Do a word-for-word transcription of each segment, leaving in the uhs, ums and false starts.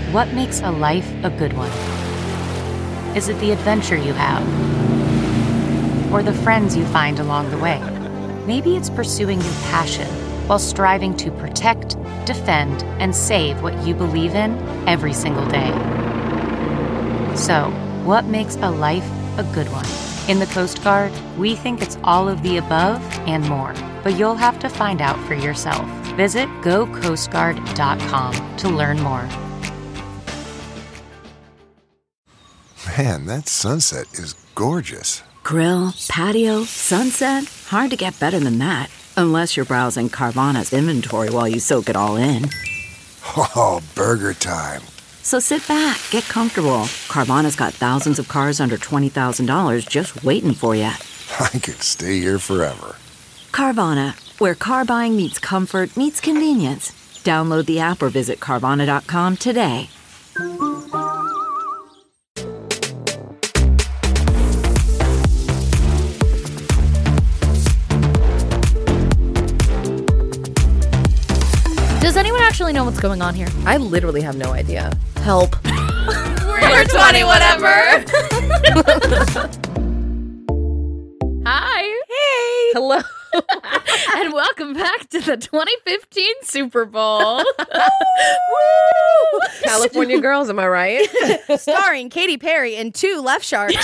what makes a life a good one? Is it the adventure you have? Or the friends you find along the way? Maybe it's pursuing your passion while striving to protect, defend, and save what you believe in every single day. So, what makes a life a good one? In the Coast Guard, we think it's all of the above and more, but you'll have to find out for yourself. Visit go coast guard dot com to learn more. Man, that sunset is gorgeous. Grill, patio, sunset. Hard to get better than that. Unless you're browsing Carvana's inventory while you soak it all in. Oh, burger time. So sit back, get comfortable. Carvana's got thousands of cars under twenty thousand dollars just waiting for you. I could stay here forever. Carvana, where car buying meets comfort meets convenience. Download the app or visit Carvana dot com today. Does anyone actually know what's going on here? I literally have no idea. Help. We're twenty whatever. Hi. Hey. Hello. And welcome back to the twenty fifteen Super Bowl. California girls, am I right? Starring Katy Perry and two left sharks.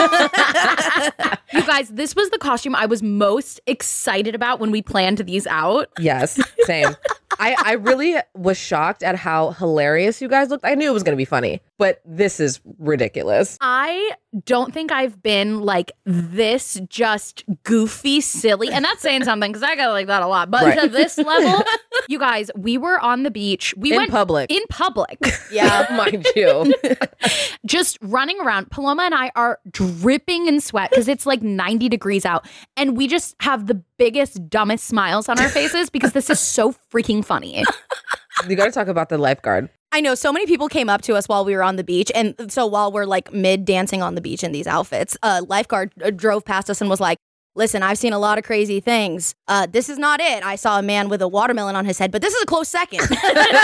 You guys, this was the costume I was most excited about when we planned these out. Yes, same. I, I really was shocked at how hilarious you guys looked. I knew it was going to be funny, but this is ridiculous. I don't think I've been like this just goofy, silly. And that's saying something because I got like that a lot. But Right. to this level, you guys, we were on the beach. We In went public. In public. Yeah, mind you. Just running around. Paloma and I are dripping in sweat because it's like ninety degrees out. And we just have the biggest, dumbest smiles on our faces because this is so freaking funny. You got to talk about the lifeguard. I know so many people came up to us while we were on the beach. And so while we're like mid dancing on the beach in these outfits, a lifeguard uh, drove past us and was like, listen, I've seen a lot of crazy things. Uh, this is not it. I saw a man with a watermelon on his head, but this is a close second. So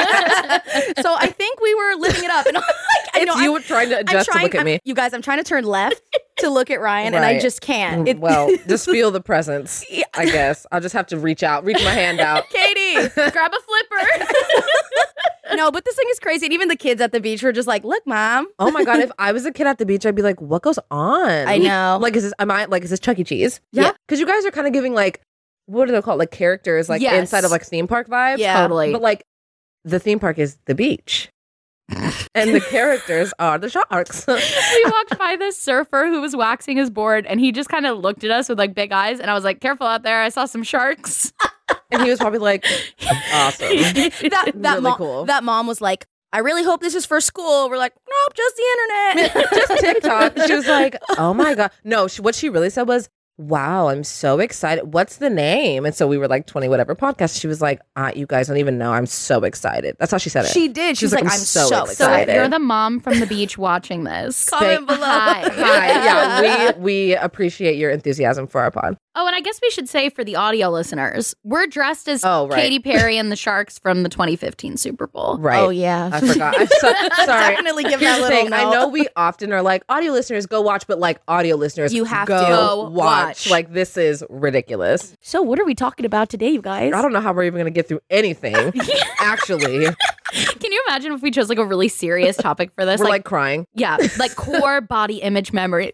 I think we were living it up. And I'm like, I It's know, you I'm- were trying to I'm adjust trying- to look at I'm- me. You guys, I'm trying to turn left to look at Ryan, and I Right. just can't. It- Well, just feel the presence, I guess. I'll just have to reach out, reach my hand out. Katie, Grab a flipper. no, but this thing is crazy. And even the kids at the beach were just like, look, Mom. Oh my God, if I was a kid at the beach, I'd be like, what goes on? I know. Like, is this, am I, like, is this Chuck E. Cheese? Yeah. Because you guys are kind of giving, like, what are they called? Like, characters, like, Yes. inside of, like, theme park vibes. Yeah. Totally. But, like, the theme park is the beach. And the characters are the sharks. We walked by this surfer who was waxing his board and he just kind of looked at us with like big eyes. And I was like, careful out there. I saw some sharks. And he was probably like, awesome. that that Really mom, cool. that mom was like, I really hope this is for school. We're like, nope, just the internet. Just TikTok. She was like, oh my God. No, she, what she really said was, wow, I'm so excited. What's the name? And so we were like twenty whatever podcast. She was like, uh, you guys don't even know. I'm so excited. That's how she said it. She did. She was like, I'm so So excited. if you're the mom from the beach watching this, Comment below. Hi. Hi. Yeah, we, we appreciate your enthusiasm for our pod. Oh, and I guess we should say for the audio listeners, we're dressed as Oh, right. Katy Perry and the Sharks from the twenty fifteen Super Bowl. Right. Oh, yeah. I forgot. I'm so, sorry. Definitely give Here's that the little thing. I note. know we often are like, audio listeners, go watch, but like audio listeners, You have go to. Go watch. watch. Like, this is ridiculous. So what are we talking about today, you guys? I don't know how we're even going to get through anything, actually. Can you imagine if we chose like a really serious topic for this? We're like, crying. yeah, like core body image memories.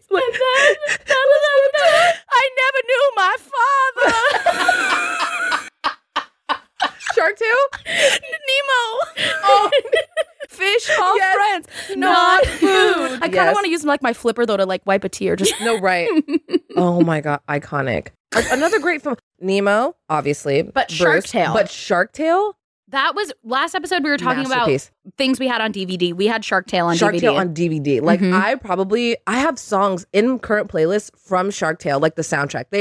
I never knew my father. Shark Tale? Nemo. Oh. Fish are Yes. friends, Not not food. I kind of Yes. want to use like my flipper though to like wipe a tear. Just No, right. Oh my God. Iconic. A- Another great film. Nemo, obviously. But Shark Bruce, Tale. But Shark Tale? That was last episode we were talking Masterpiece. about things we had on D V D. We had Shark Tale on Shark D V D. Tale on D V D. Like, Mhm. I probably, I have songs in current playlists from Shark Tale, like the soundtrack. They are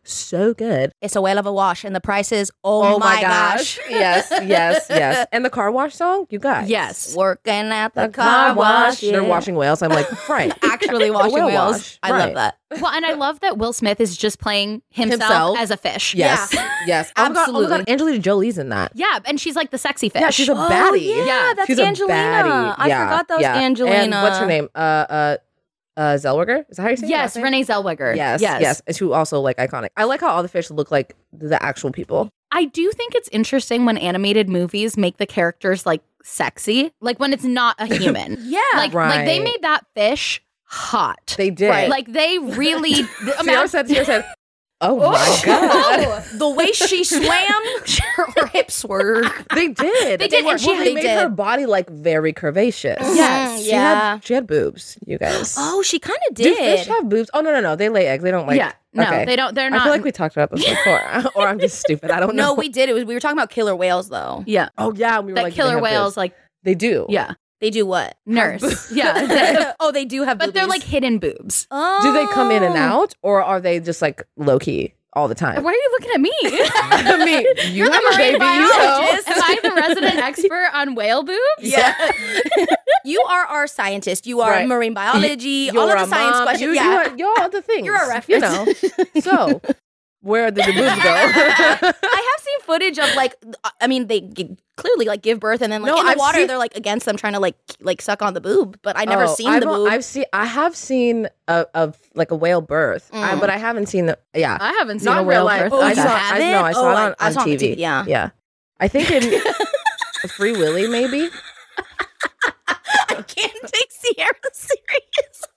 so good. It's a whale of a wash, and the price is oh, my gosh. yes, yes, yes. And the car wash song, you guys. Yes. Working at the, The car wash. They're yeah. washing whales. I'm like, right. Actually washing Whale whales. wash, I right. love that. Well, and I love that Will Smith is just playing himself, Himself. as a fish. Yes, yes. Oh my God, Absolutely. Oh my God, Angelina Jolie's in that. Yeah, and she's like the sexy fish. Yeah, she's a Oh, baddie. yeah, Yeah, that's she's a Angelina. baddie. I Yeah, forgot that was yeah. Angelina. And what's her name? Uh, uh, uh, Zellweger? Is that how you say it? Yes, Last name? Renee Zellweger. Yes, yes, yes. And who also like iconic. I like how all the fish look like the actual people. I do think it's interesting when animated movies make the characters like sexy, like when it's not a human. Yeah. like like they Right. made that fish hot. They did. Right. Like they really. Sierra said, Sierra said, oh my God. Oh, the way she swam, her hips swerved. They did. They did, Well, and she- they they made did. her body like very curvaceous. Yes. She Yeah. had, she had boobs, you guys. Oh, she kind of Do did. fish have boobs? Oh, no, no, no. They lay eggs. They don't like. yeah, no, okay. they don't. They're I not. feel like we talked about this before. Or I'm just stupid. I don't know. No, we did. It was we were talking about killer whales though. yeah, Oh, yeah. We were that like, they killer have whales, boobs. like They do. yeah, They do what? nurse. yeah, oh, they do have but they're like boobies. hidden boobs. Oh. Do they come in and out, or are they just like low key all the time? Why are you looking at me? I mean, you You're have the a baby. marine You know. biologist. Am I the resident expert on whale boobs? Yeah. You are our scientist. You are Right. marine biology. You're all of a the science mom. questions. You, yeah. you are, you're all the things. You're a You reference. know. So, where did the boobs go? I have seen footage of like, I mean, they g- clearly like give birth and then like No, in the I've water seen- they're like against them trying to like like suck on the boob, but I never Oh, seen I've, the boob. I've seen. I have seen a, a like a whale birth, I, Mm. but I haven't seen. The, yeah, I haven't seen not a in whale real life. birth. Oh, I you saw. I haven't? know. I saw Oh, it I- on, I on saw it on T V. T V, yeah. yeah. I think in Free Willy, maybe. I can't take Sierra seriously.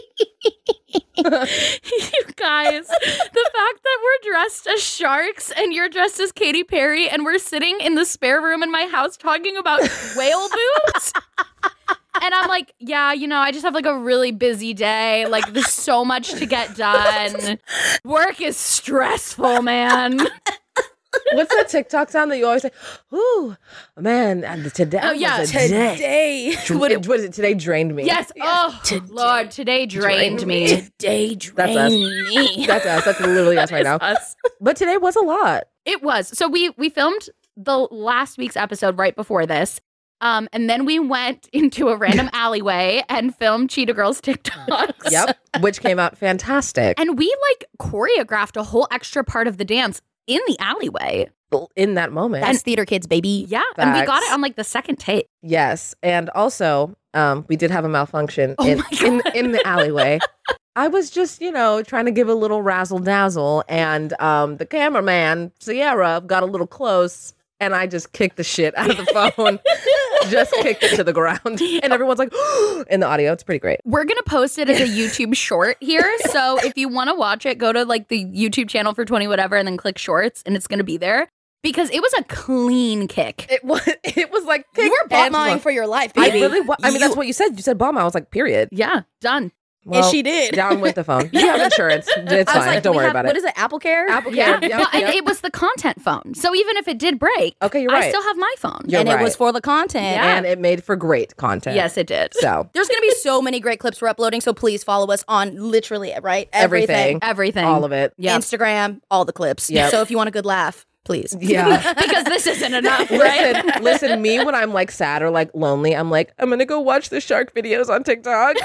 You guys, the fact that we're dressed as sharks and you're dressed as Katy Perry and we're sitting in the spare room in my house talking about whale boobs. And I'm like, yeah, you know, I just have like a really busy day. Like, there's so much to get done. Work is stressful, man. What's that TikTok sound that you always say? Ooh, man, and today. Oh, yeah, was a day. Today. Dr- what, what is it? Today drained me. Yes. Oh, Lord, today drained me. Today That's us. drained me. That's us. That's literally us right now. Us. But today was a lot. It was. So we we filmed the last week's episode right before this. Um, and then we went into a random alleyway and filmed Cheetah Girls TikToks. Yep. Which came out fantastic. And we like choreographed a whole extra part of the dance in the alleyway. In that moment. That's theater kids, baby. Yeah. And we got Facts. it on like the second take. Yes, and also um, we did have a malfunction Oh in, my in God. in the alleyway. I was just, you know, trying to give a little razzle dazzle, and um, the cameraman Sierra got a little close, and I just kicked the shit out of the phone, just kicked it to the ground, and everyone's like, in the audio, it's pretty great. We're going to post it as a YouTube short here. So if you want to watch it, go to like the YouTube channel for twenty whatever and then click shorts and it's going to be there because it was a clean kick. It was, it was like You were and bomb for your life, I baby. really, wa- I mean, You- that's what you said. You said bomb. I was like, period. Yeah, done. Well, and she did. down with the phone. You have insurance. It's I was fine. like, Don't we worry have- about What it. is it? Apple Care? Apple Yeah. Care. Yep, Well, and yep. it was the content phone. So even if it did break, Okay, you're I right. still have my phone. You're and it was right. for the content. Yeah. And it made for great content. Yes, it did. So There's going to be so many great clips we're uploading, so please follow us on literally, right? Everything. Everything. all of it. Yeah. Instagram, all the clips. Yep. So if you want a good laugh, please. Yeah. Because this isn't enough, right? Listen, listen, me when I'm like sad or like lonely, I'm like, I'm gonna go watch the shark videos on TikTok.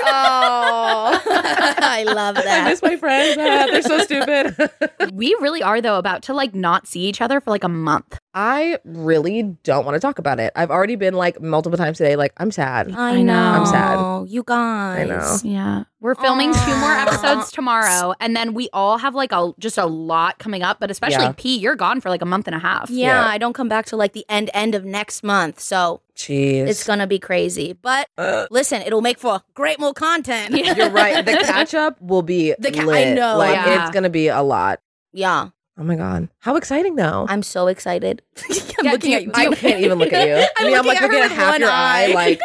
Oh, I love I that. miss my friends. Ah, they're so stupid. We really are, though, about to like not see each other for like a month. I really don't want to talk about it. I've already been like multiple times today, like, I'm sad. I know. I'm sad. You guys. I know. Yeah. We're filming two more Aw. episodes tomorrow. And then we all have like a just a lot coming up. But especially Yeah. P, you're gone for like a month and a half. Yeah, Yeah. I don't come back to like the end end of next month, so Jeez. it's gonna be crazy. But Uh, listen, it'll make for great more content. you're right. The catch up will be The ca- I lit. know. Like, Yeah. it's gonna be a lot. Yeah, Oh my God. How exciting though. I'm so excited. I'm Yeah, looking do at you- you. I can't even look at you. I'm Me, I'm like looking looking at at her half with your one eye, eye. like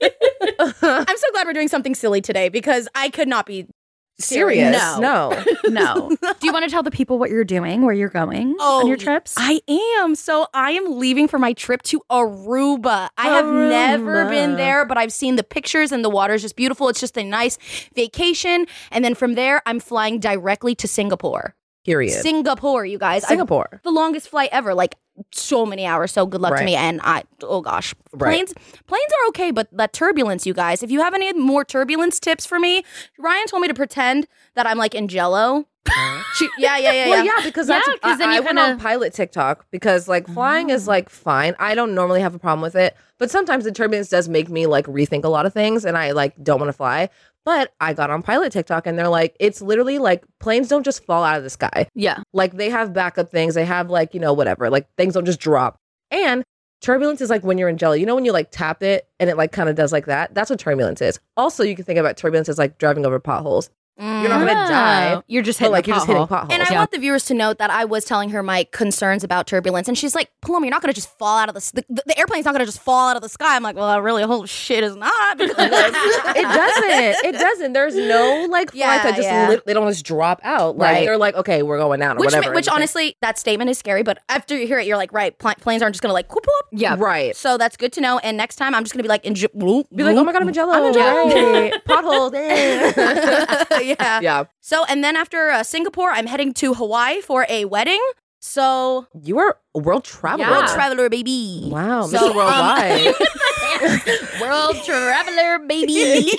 I'm so glad we're doing something silly today because I could not be serious. No. No. No. Do you want to tell the people what you're doing, where you're going Oh, on your trips? I am. So I am leaving for my trip to Aruba. I have never Aruba. been there, but I've seen the pictures and the water is just beautiful. It's just a nice vacation. And then from there, I'm flying directly to Singapore. Period. Singapore, you guys. I- Singapore. the longest flight ever, like so many hours. So good luck Right. to me. And I, oh gosh, Right. planes, planes are okay, but that turbulence, you guys. If you have any more turbulence tips for me, Ryan told me to pretend that I'm like in Jello. she, yeah, yeah, yeah, Well, yeah. yeah, because that's Yeah, 'cause I, then you I went kinda- on pilot TikTok because like flying is like fine. I don't normally have a problem with it, but sometimes the turbulence does make me like rethink a lot of things, and I like don't want to fly. But I got on pilot TikTok, and they're like, it's literally like planes don't just fall out of the sky. Yeah. Like they have backup things. They have like you know whatever. Like things don't just drop. And turbulence is like when you're in jelly. You know when you like tap it and it like kind of does like that. That's what turbulence is. Also, you can think about turbulence as like driving over potholes. You're not gonna die. Oh, You're just But hitting like a you're just hitting pothole. potholes. And I Yeah. want the viewers to note that I was telling her my concerns about turbulence, and she's like, "Paloma, you're not going to just fall out of the, s- the the airplane's not going to just fall out of the sky." I'm like, "Well, I really hope shit is not." Because it doesn't. It doesn't. There's no like flight Yeah, that just yeah. lit, they don't just drop out. Like Right. they're like, okay, we're going down or which, ma- whatever. which And- honestly, that statement is scary. But after you hear it, you're like, right, pl- planes aren't just going to like whoop whoop. Yeah. right. So that's good to know. And next time, I'm just going to be like, enjoy- whoop, Be like, oh my god, I'm in jello. I'm in Jell-O. Hey, potholes. eh. yeah. yeah, So and then after uh, Singapore, I'm heading to Hawaii for a wedding. So you are a world traveler. Yeah. world traveler, baby. Wow, So, Mister um, Worldwide. World traveler, baby.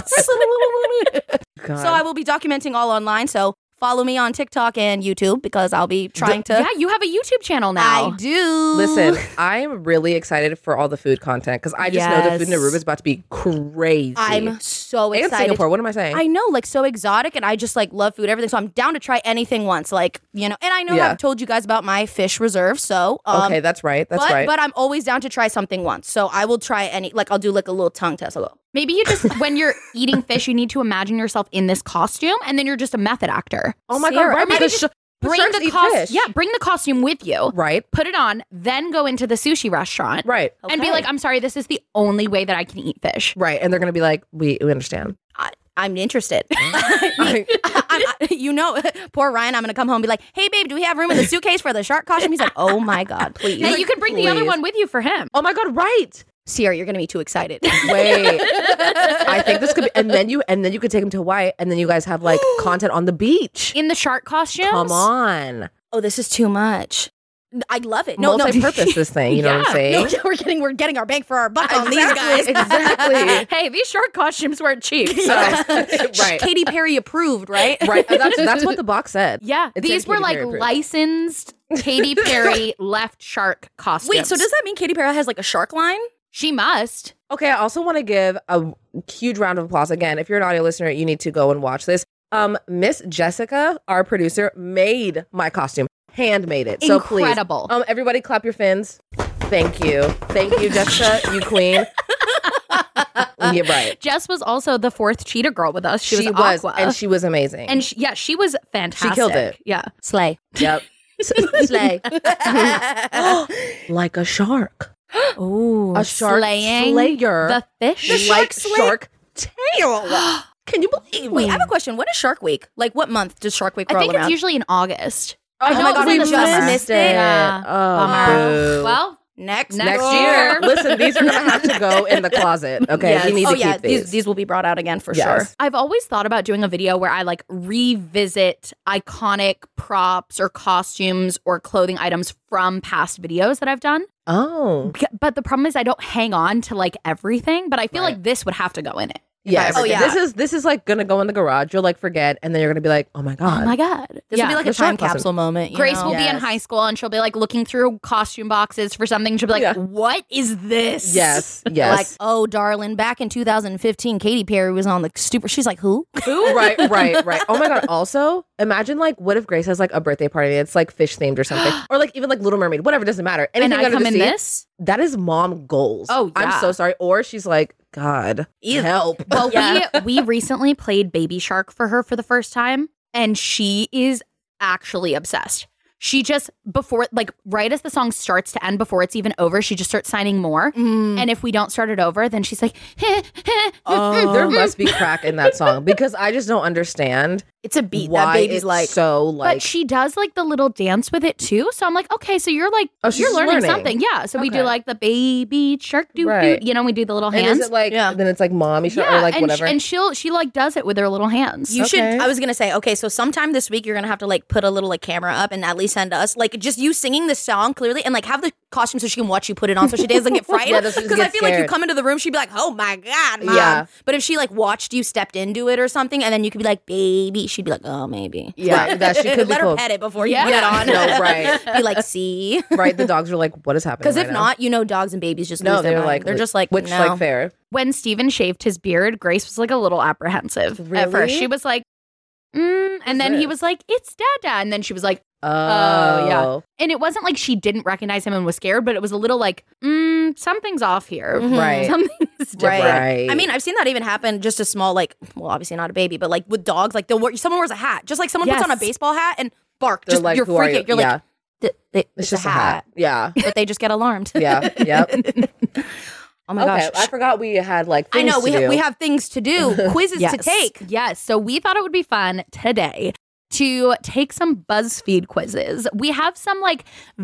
God. So I will be documenting all online. So follow me on TikTok and YouTube because I'll be trying to. Yeah, you have a YouTube channel now. I do. Listen, I'm really excited for all the food content because I just know the food in Yes. Aruba is about to be crazy. I'm so and excited. Singapore. What am I saying? I know, like so exotic, and I just like love food, everything. So I'm down to try anything once, like you know. And I know Yeah. I've told you guys about my fish reserve, so um, okay, that's right. That's but, right. But I'm always down to try something once, so I will try any. Like I'll do like a little tongue test. I'll go. Maybe you just, when you're eating fish, you need to imagine yourself in this costume, and then you're just a method actor. oh my Sarah, god, right? or maybe Because just sh- Bring sharks the eat costume. fish. Yeah, bring the costume with you. Right. Put it on, then go into the sushi restaurant. Right. And be Okay. like, I'm sorry, this is the only way that I can eat fish. Right. And they're going to be like, we, we understand. I, I'm interested. I, I, you know, poor Ryan. I'm gonna come home and be like, "Hey, babe, do we have room in the suitcase for the shark costume?" He's like, "Oh my god, please." Hey, you could bring the other please. one with you for him. Oh my God, right. Sierra, you're gonna be too excited. Wait. I think this could be, and then you, and then you could take him to Hawaii, and then you guys have like content on the beach. In the shark costumes? Come on. Oh, this is too much. I love it. No, no, Multi-purpose this thing, you know what I'm Yeah. saying? No, we're getting we're getting our bang for our buck on these guys. Exactly, exactly. Hey, these shark costumes weren't cheap. So. Right. Katy Perry approved, right? Right. That's, that's what the box said. Yeah, It these said were Katy like Perry approved. licensed Katy Perry left shark costumes. Wait, so does that mean Katy Perry has like a shark line? She must. Okay, I also want to give a huge round of applause again. If you're an audio listener, you need to go and watch this. Um, Miss Jessica, our producer, made my costume, handmade it. So please, Incredible. um, everybody, clap your fins. Thank you, thank you, Jessica, you queen. You're right. Jess was also the fourth cheetah girl with us. She, She, was, was, Aqua. and she was amazing. And she, yeah, she was fantastic. killed it. Yeah. Slay. yep, slay like a shark, Ooh, a shark slaying slayer, the fish. The shark like slay- shark tail. Can you believe? Wait, I have a question. What is Shark Week? Like, what month does Shark Week I roll think around? it's usually in August. Oh know my it God, was in we the just summer. missed it. Yeah. Oh, Bummer. boo. Well, Next, Next door. year. Listen, these are gonna have to go in the closet. Okay, Yes. we need oh to yeah, keep these. these these will be brought out again for Yes. sure. I've always thought about doing a video where I like revisit iconic props or costumes or clothing items from past videos that I've done. Oh, Beca- But the problem is I don't hang on to like everything, but I feel Right. like this would have to go in it. yes. Oh, yeah. This is this is like gonna go in the garage. You'll like forget, and then you're gonna be like, oh my god. Oh my God. This Yeah. will be like the a time shark costume. capsule moment. you Grace know? will be in Yes. high school and she'll be like looking through costume boxes for something. She'll be like, Yeah. what is this? Yes, yes. Like, oh, darling, back in two thousand fifteen, Katy Perry was on the stupid. She's like, who? right, right, right. Oh my god. Also, imagine like, what if Grace has like a birthday party and it's like fish themed or something, or like even like Little Mermaid, whatever. Doesn't matter. And Anything I under come the in sea, this? That is mom goals. Oh, yeah. I'm so sorry. Or she's like, God, help. Well, Yeah. we we recently played Baby Shark for her for the first time, and she is actually obsessed. She just before like right as the song starts to end, before it's even over, she just starts signing more. Mm. And if we don't start it over, then she's like, Oh, there must be crack in that song because I just don't understand. It's a beat. why That baby's it's like, so like. But she does like the little dance with it too. So I'm like, okay, so you're like, Oh, she's you're learning, learning. something. Yeah. So we do Okay. like the baby shark doo Right. doo. You know, we do the little and hands. is it like Yeah. then it's like mommy shot yeah, or like and, whatever? Sh- and she'll she like does it with her little hands. you should. Okay. I was gonna say, okay, so sometime this week you're gonna have to like put a little like camera up and at least send us like just you singing the song clearly and like have the costume so she can watch you put it on so she doesn't get frightened. Yeah, doesn't Because get I feel like you scared. come into the room, she'd be like, "Oh my god, mom!" Yeah. But if she like watched you stepped into it or something, and then you could be like, "Baby," she'd be like, "Oh, maybe." Yeah, that she could be Let her cool. pet it before you Yeah. put it on. No, right. Be like, "See." Right, the dogs are like, what is happening? Because if right now? not, you know, dogs and babies just no, lose their they're mind. like they're just like, which no. like fair. When Steven shaved his beard, Grace was like a little apprehensive at Really? first. She was like, mm, and then he this? was like, it's Dada. And then she was like, Oh, yeah. and it wasn't like she didn't recognize him and was scared, but it was a little like, mm, something's off here. Mhm. Right. Something's different. Right. Right. I mean, I've seen that even happen. Just a small, like, well, obviously not a baby, but like with dogs, like they'll wear, someone wears a hat, just like someone puts on a Yes. baseball hat and bark. They're Just like, you're who are freaking. you? You're Yeah. like, th- th- It's it's, just a hat, Yeah. but they just get alarmed. Yeah. Yep. Oh my Okay. gosh. I forgot we had like I things know to we ha- do. we have things to do, quizzes Yes. to take. Yes. So we thought it would be fun today to take some BuzzFeed quizzes. We have some like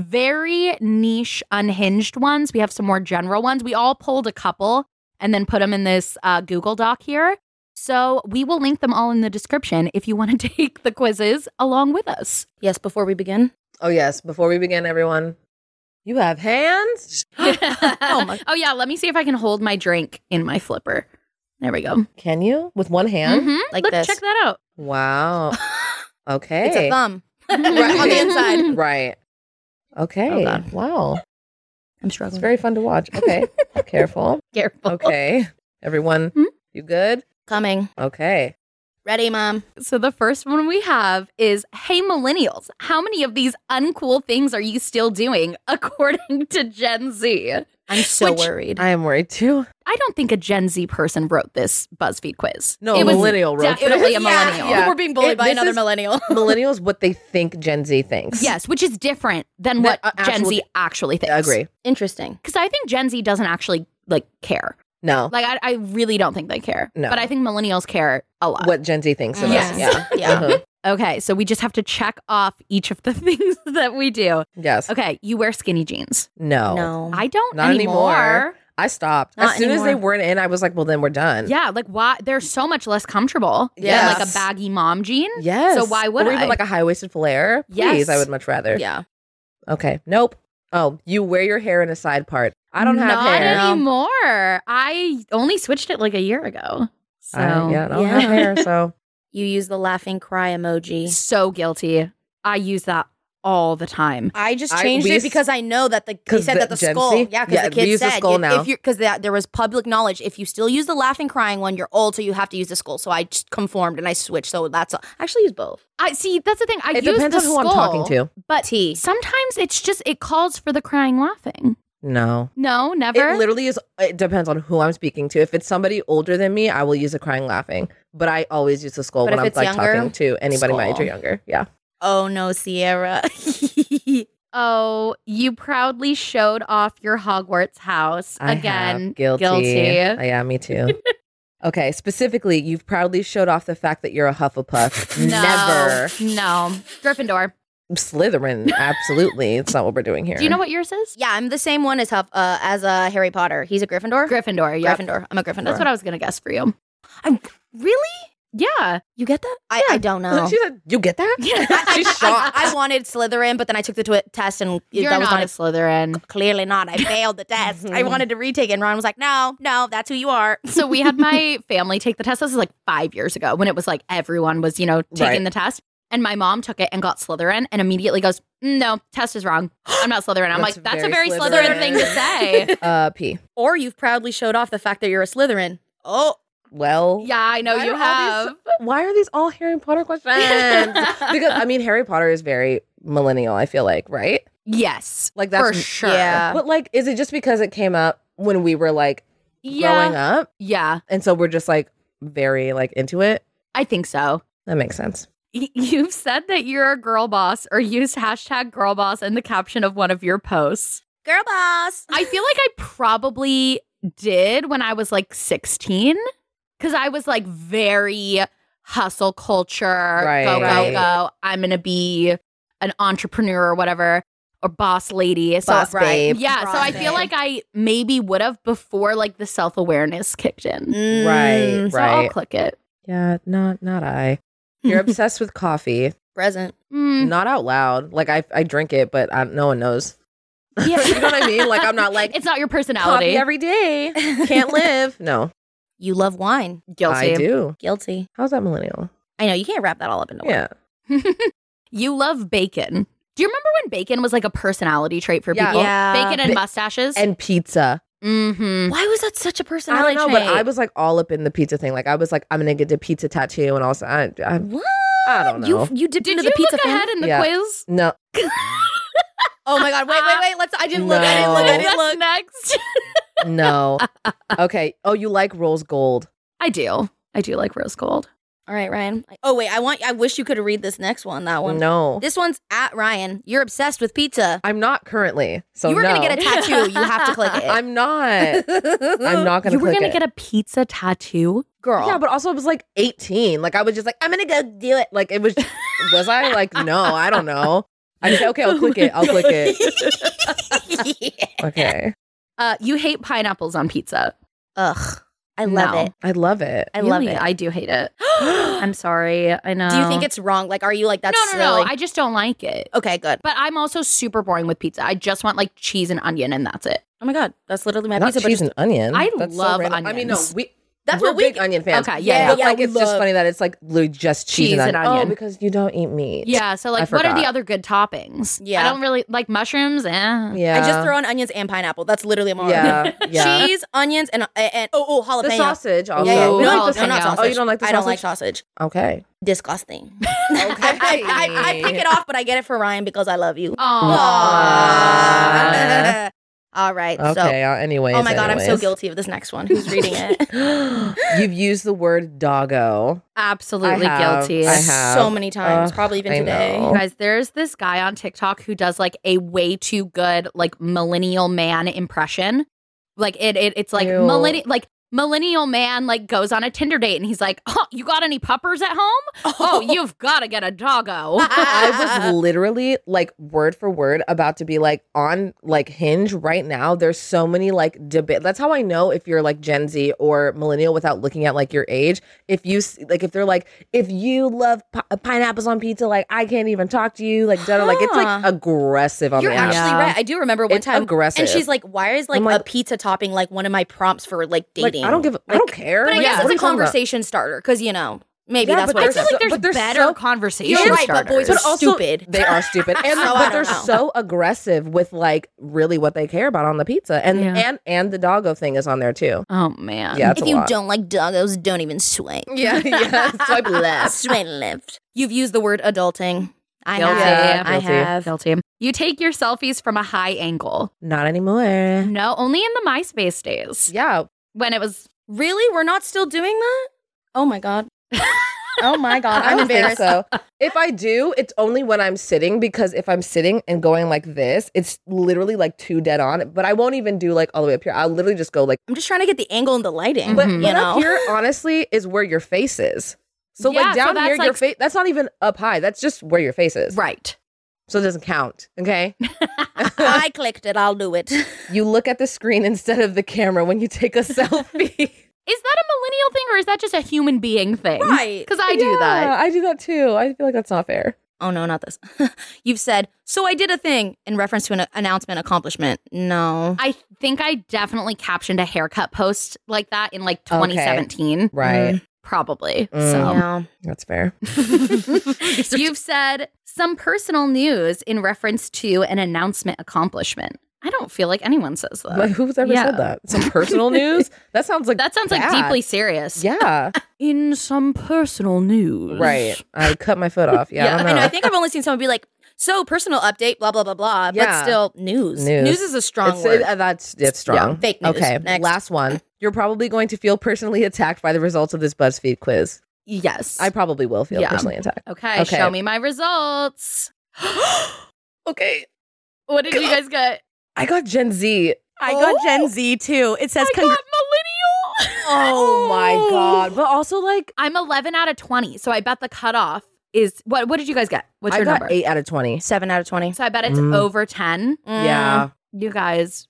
very niche, unhinged ones. We have some more general ones. We all pulled a couple and then put them in this uh, Google Doc here. So we will link them all in the description if you want to take the quizzes along with us. Yes. Before we begin, Oh yes. Before we begin, everyone, you have hands. oh, my- oh, yeah. Let me see if I can hold my drink in my flipper. There we go. Can you with one hand? Mhm. Like Look, this. check that out. Wow. Okay. it's a thumb Right. on the inside. Right. Okay. Oh, God. Wow. I'm It's struggling. very fun to watch. Okay. Careful. Careful. Okay. Everyone, Hmm? you good? Coming. Okay. Ready, Mom? So the first one we have is, hey, millennials, how many of these uncool things are you still doing according to Gen Z? I'm so Which- worried. I am worried too. I don't think a Gen Z person wrote this BuzzFeed quiz. No, it a was millennial wrote definitely this. a millennial. Yeah. We're being bullied It- by this another is- millennial. Millennials, what they think Gen Z thinks. Yes, which is different than That, what uh, Gen actual- Z actually thinks. I agree. Interesting. Because I think Gen Z doesn't actually like care. No. Like I, I really don't think they care. No. But I think millennials care a lot. What Gen Z thinks of Yes. us. Yeah. Yeah. Uh-huh. Okay, so we just have to check off each of the things that we do. Yes. Okay, you wear skinny jeans. No. No. I don't Not anymore. anymore. I stopped. Not as soon as they anymore. weren't in, I was like, well, then we're done. Yeah, like why? They're so much less comfortable than Yes. like a baggy mom jean. Yes. So why would or I? even like a high waisted flare? Please, Yes. I would much rather. Yeah. Okay. Nope. Oh, you wear your hair in a side part. I don't have Not hair. anymore. I only switched it like a year ago. So I, yeah, I don't Yeah. have hair. So You use the laughing cry emoji. so guilty. I use that all the time. I just I- changed we it used- because I know that the they 'Cause said the that the Gen skull, Z? yeah, because Yeah, the we kids use the said skull if, now. if you because there was public knowledge. If you still use the laughing crying one, you're old, so you have to use the skull. So I just conformed and I switched. So that's I actually use both. I see. That's the thing. I it use depends the on who I'm skull, talking to. But T. sometimes it's just it calls for the crying, laughing. No. No, never. It literally is. It depends on who I'm speaking to. If it's somebody older than me, I will use a crying laughing. But I always use the skull But when if I'm it's like younger, talking to anybody my age or skull. younger. Yeah. Oh no, Sierra. Oh, you proudly showed off your Hogwarts house I again. have. Guilty. Guilty. Uh, yeah, me too. Okay, specifically, you've proudly showed off the fact that you're a Hufflepuff. No, Never. No. Gryffindor. Slytherin, absolutely. It's not what we're doing here. Do you know what yours is? Yeah, I'm the same one as Huff, uh, as uh, Harry Potter. He's a Gryffindor. Gryffindor. Yeah. Gryffindor. I'm a Gryffindor. That's what I was gonna guess for you. I'm really. Yeah. You get that? I, I don't know. She said, "You get that?" Yeah. She's I, shocked. I wanted Slytherin, but then I took the twi- test and You're that was not not a Slytherin. clearly not. I failed the test. I wanted to retake it, and Ron was like, "No, no, that's who you are." So we had my family take the test. This was like five years ago when it was like everyone was, you know, taking Right. the test. And my mom took it and got Slytherin and immediately goes, no, test is wrong. I'm not Slytherin. I'm That's like, that's a very very Slytherin, Slytherin. thing to say. Uh, P. Or you've proudly showed off the fact that you're a Slytherin. Oh, Well, Yeah, I know why you are all have. these- why are these all Harry Potter questions? Because I mean, Harry Potter is very millennial. I feel like, right? Yes. Like that's for sure. yeah. But like, is it just because it came up when we were like Yeah. growing up, Yeah, and so we're just like very like into it? I think so. That makes sense. Y- You've said that you're a girl boss or used hashtag girl boss in the caption of one of your posts. girl boss. I feel like I probably did when I was like sixteen because I was like very hustle culture, Right. go, go, Right. go. I'm going to be an entrepreneur or whatever, or boss lady. So, Boss babe. yeah. Boss so I babe. feel like I maybe would have before like the self awareness kicked in. Mm. Right, So I'll right. click it. Yeah, not not I. You're obsessed with coffee. Present. Mm, Not out loud. Like I I drink it, but I, no one knows. yeah. You know what I mean? Like I'm not like It's not your coffee personality. every day. Can't live. No, You love wine. Guilty. I do. Guilty. How's that millennial? I know you can't wrap that all up into one. Yeah. You love bacon. Do you remember when bacon was like a personality trait for Yeah. people? Yeah. Bacon and Ba- mustaches? And pizza. mm-hmm. Why was that such a I personality don't know, trait? but I was like all up in the pizza thing. Like I was like, I'm gonna get the pizza tattoo, and also I, I, What? I don't know. You you dipped Did into you the pizza look fan? ahead in the Yeah. quiz? no. Oh my god! Wait, wait, wait. Let's. I didn't look. I didn't look. I No. didn't What's look. next? No. Okay. Oh, you like rose gold? I do. I do like rose gold. All right, Ryan. Oh wait, I want. I wish you could read this next one. That one. No. This one's at Ryan. You're obsessed with pizza. I'm not currently. So you were no. gonna get a tattoo. You have to click it. I'm not. I'm not gonna You were click going to it. get a pizza tattoo? girl. Yeah, but also I was like eighteen. Like I was just like, I'm gonna go do it. Like it was. Was I like? No, I don't know. I just okay. I'll click it. I'll click it. Yeah. Okay. Uh, you hate pineapples on pizza. Ugh, I love No. it. I love it. I love Really? it. I do hate it. I'm sorry. I know. Do you think it's wrong? Like, are you like that's No, no, silly? no. I just don't like it. okay, good. But I'm also super boring with pizza. I just want like cheese and onion and that's it. Oh my god, that's literally my Not pizza. but cheese just- and onion. I That's so love random. I mean, no, onions. we. That's we're what we- big onion fans. Okay, yeah, but yeah, like we it's just love- funny that it's like literally just cheese, Cheese and and onion. onion. Oh, because you don't eat meat. Yeah. So I like, what are the forgot. other good toppings? Yeah. I don't really like mushrooms. Eh. Yeah. I just throw in onions and pineapple. That's literally more. Yeah, yeah. Cheese, onions, and and oh, oh jalapeno. the sausage. Also. Yeah, yeah. Oh, No, jalapeno. no, not jalapeno. sausage. Oh, you don't like the I don't like sausage? sausage. Okay. Disgusting. Okay. I, I, I pick it off, but I get it for Ryan because I love you. Aw. All right. Okay. So, uh, anyways. oh my god, I'm so anyways. guilty of this next one. Who's reading it? You've used the word doggo. Absolutely I have. guilty. I have. So many times, Ugh, probably even I today. know. You guys, there's this guy on TikTok who does like a way too good like millennial man impression. Like it, it it's like Ew. millennial like millennial man like goes on a Tinder date and he's like, "Oh, you got any puppers at home? Oh, you've got to get a doggo." I was literally like word for word about to be like on like Hinge right now. There's so many like debate. That's how I know if you're like Gen Z or millennial without looking at like your age. If you s- like, if they're like, if you love pi- pineapples on pizza, like I can't even talk to you. Like, da- like it's like Huh. aggressive on You're the app. actually Yeah. right. I do remember one It's time. aggressive. And she's like, why is like, I'm like- a pizza topping like one of my prompts for like Like, dating? I don't give. a I don't care. But I Like, guess what it's are a you talking about? conversation starter because, you know, maybe Yeah, that's but what I it's feel like there's but they're better so- conversation You're right, but boys starters. are But also, stupid. They are stupid, and So, I but they're don't know. so aggressive with like really what they care about on the pizza, and Yeah. and and the doggo thing is on there too. Oh man. Yeah, it's If a you lot. don't like doggos, don't even swipe. Yeah, yeah. Swipe left. Swipe left. You've used the word adulting. I Guilty. have. I Guilty. have. Guilty. You take your selfies from a high angle. Not anymore. No, only in the MySpace days. Yeah, When it was Really? We're not still doing that? Oh my god. Oh my god. I I'm don't think embarrassed. so. If I do, it's only when I'm sitting, because if I'm sitting and going like this, it's literally like too dead on. But I won't even do like all the way up here. I'll literally just go like. I'm just trying to get the angle and the lighting. But Mhm. but you know? up here, honestly, is where your face is. So Yeah, like so down that's, here, your like- face. That's not even up high. That's just where your face is. right. So it doesn't count. Okay. I clicked it. I'll do it. You look at the screen instead of the camera when you take a selfie. Is that a millennial thing or is that just a human being thing? Right. Because I do Yeah, that. I do that too. I feel like that's not fair. Oh no, not this. You've said, so I did a thing in reference to an announcement accomplishment. No. I think I definitely captioned a haircut post like that in like twenty seventeen. Right. Probably. Mm. So Yeah. That's fair. you've said some personal news in reference to an announcement accomplishment. I don't feel like anyone says that. Like, who's ever Yeah. said that? Some personal news? That sounds like That sounds like bad. deeply serious. Yeah. In some personal news. Right. I cut my foot off. Yeah. Yeah, I don't I know. know. I think I've only seen someone be like, so personal update, blah, blah, blah, blah. But Yeah. still, news. News. is a strong It's- word. uh, that's it's strong. Fake news. Okay. Next. Last one. You're probably going to feel personally attacked by the results of this BuzzFeed quiz. Yes. I probably will feel Yeah. personally attacked. okay, Okay. show me my results. Okay. What did you guys get? I got Gen Z. I got Gen Z too. It says, I got millennial. Oh my God. But also, like, I'm eleven out of twenty, so I bet the cutoff is what? What did you guys get? What's I your got number? eight out of twenty. Seven out of twenty. So I bet it's Mm. over ten. Yeah. You guys.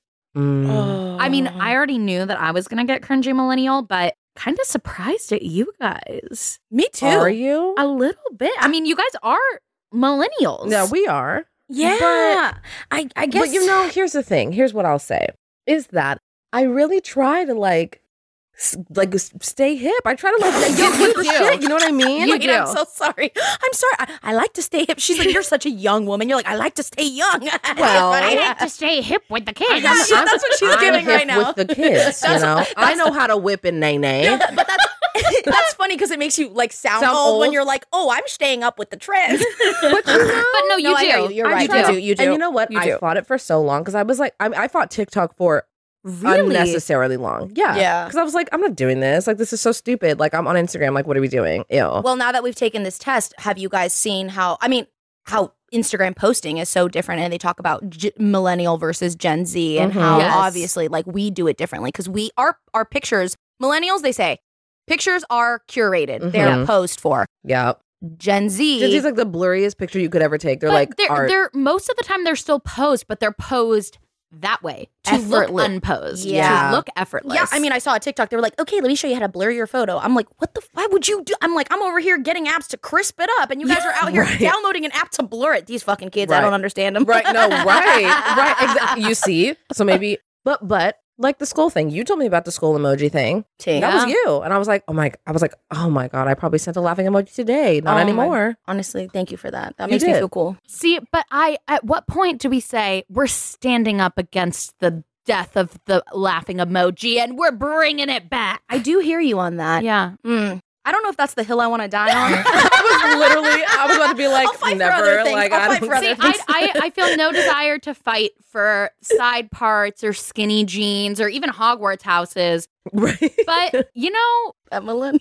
Mm. I mean, I already knew that I was gonna get cringy millennial, but kind of surprised at you guys. Me too. Are you? A little bit. I mean, you guys are millennials. Yeah, we are. Yeah. I, I guess. But you know, here's the thing. Here's what I'll say is that I really try to like, s- like s- stay hip. I try to like get with the shit. You know what I mean? Wait, I'm so sorry. I'm sorry. I, I like to stay hip. She's like, you're such a young woman. You're like, I like to stay young. Well, I like to stay hip with the kids. Yeah, that's what she's I'm giving hip right now. with the kids. You know, I know how to whip and nay nay. but that's that's funny because it makes you like sound, Sound old, when old. you're like, oh, I'm staying up with the trends. But you know, But no, you No, I do. hear you. You're I right. try You to- do. You do. And you know what? You I do. fought it for so long because I was like, I, I fought TikTok for Really? unnecessarily long. Yeah. Yeah. Because I was like, I'm not doing this. Like, this is so stupid. Like, I'm on Instagram. Like, what are we doing? Ew. Well, now that we've taken this test, have you guys seen how? I mean, how Instagram posting is so different, and they talk about G- millennial versus Gen Z, and Mhm. how Yes. obviously like we do it differently because we our our pictures. Millennials, they say pictures are curated; they're Mhm. posed for. yeah. Gen Z, Gen Z's like the blurriest picture you could ever take. They're But like they're, art. they're most of the time they're still posed, but they're posed that way to look Effortless. unposed, Yeah. to look effortless. yeah. I mean, I saw a TikTok. They were like, "Okay, let me show you how to blur your photo." I'm like, "What the? Why would you do?" I'm like, "I'm over here getting apps to crisp it up, and you guys are out here Right. downloading an app to blur it." These fucking kids, I Right. don't understand them. right. No, right. Right. Exactly. You see? So maybe, but, but, like the skull thing. You told me about the skull emoji thing. T. That was you. And I was like, oh my, I was like, oh my God, I probably sent a laughing emoji today. Not Oh my- anymore. Honestly, thank you for that. That You makes me did. feel cool. See, but I at what point do we say we're standing up against the death of the laughing emoji and we're bringing it back? I do hear you on that. Yeah. Mm. I don't know if that's the hill I want to die on. I was literally, I was about to be like, I'll fight for never. other things. Like, I'll I fight don't for other See, things. I, I I feel no desire to fight for side parts or skinny jeans or even Hogwarts houses. Right. But you know, Evelyn,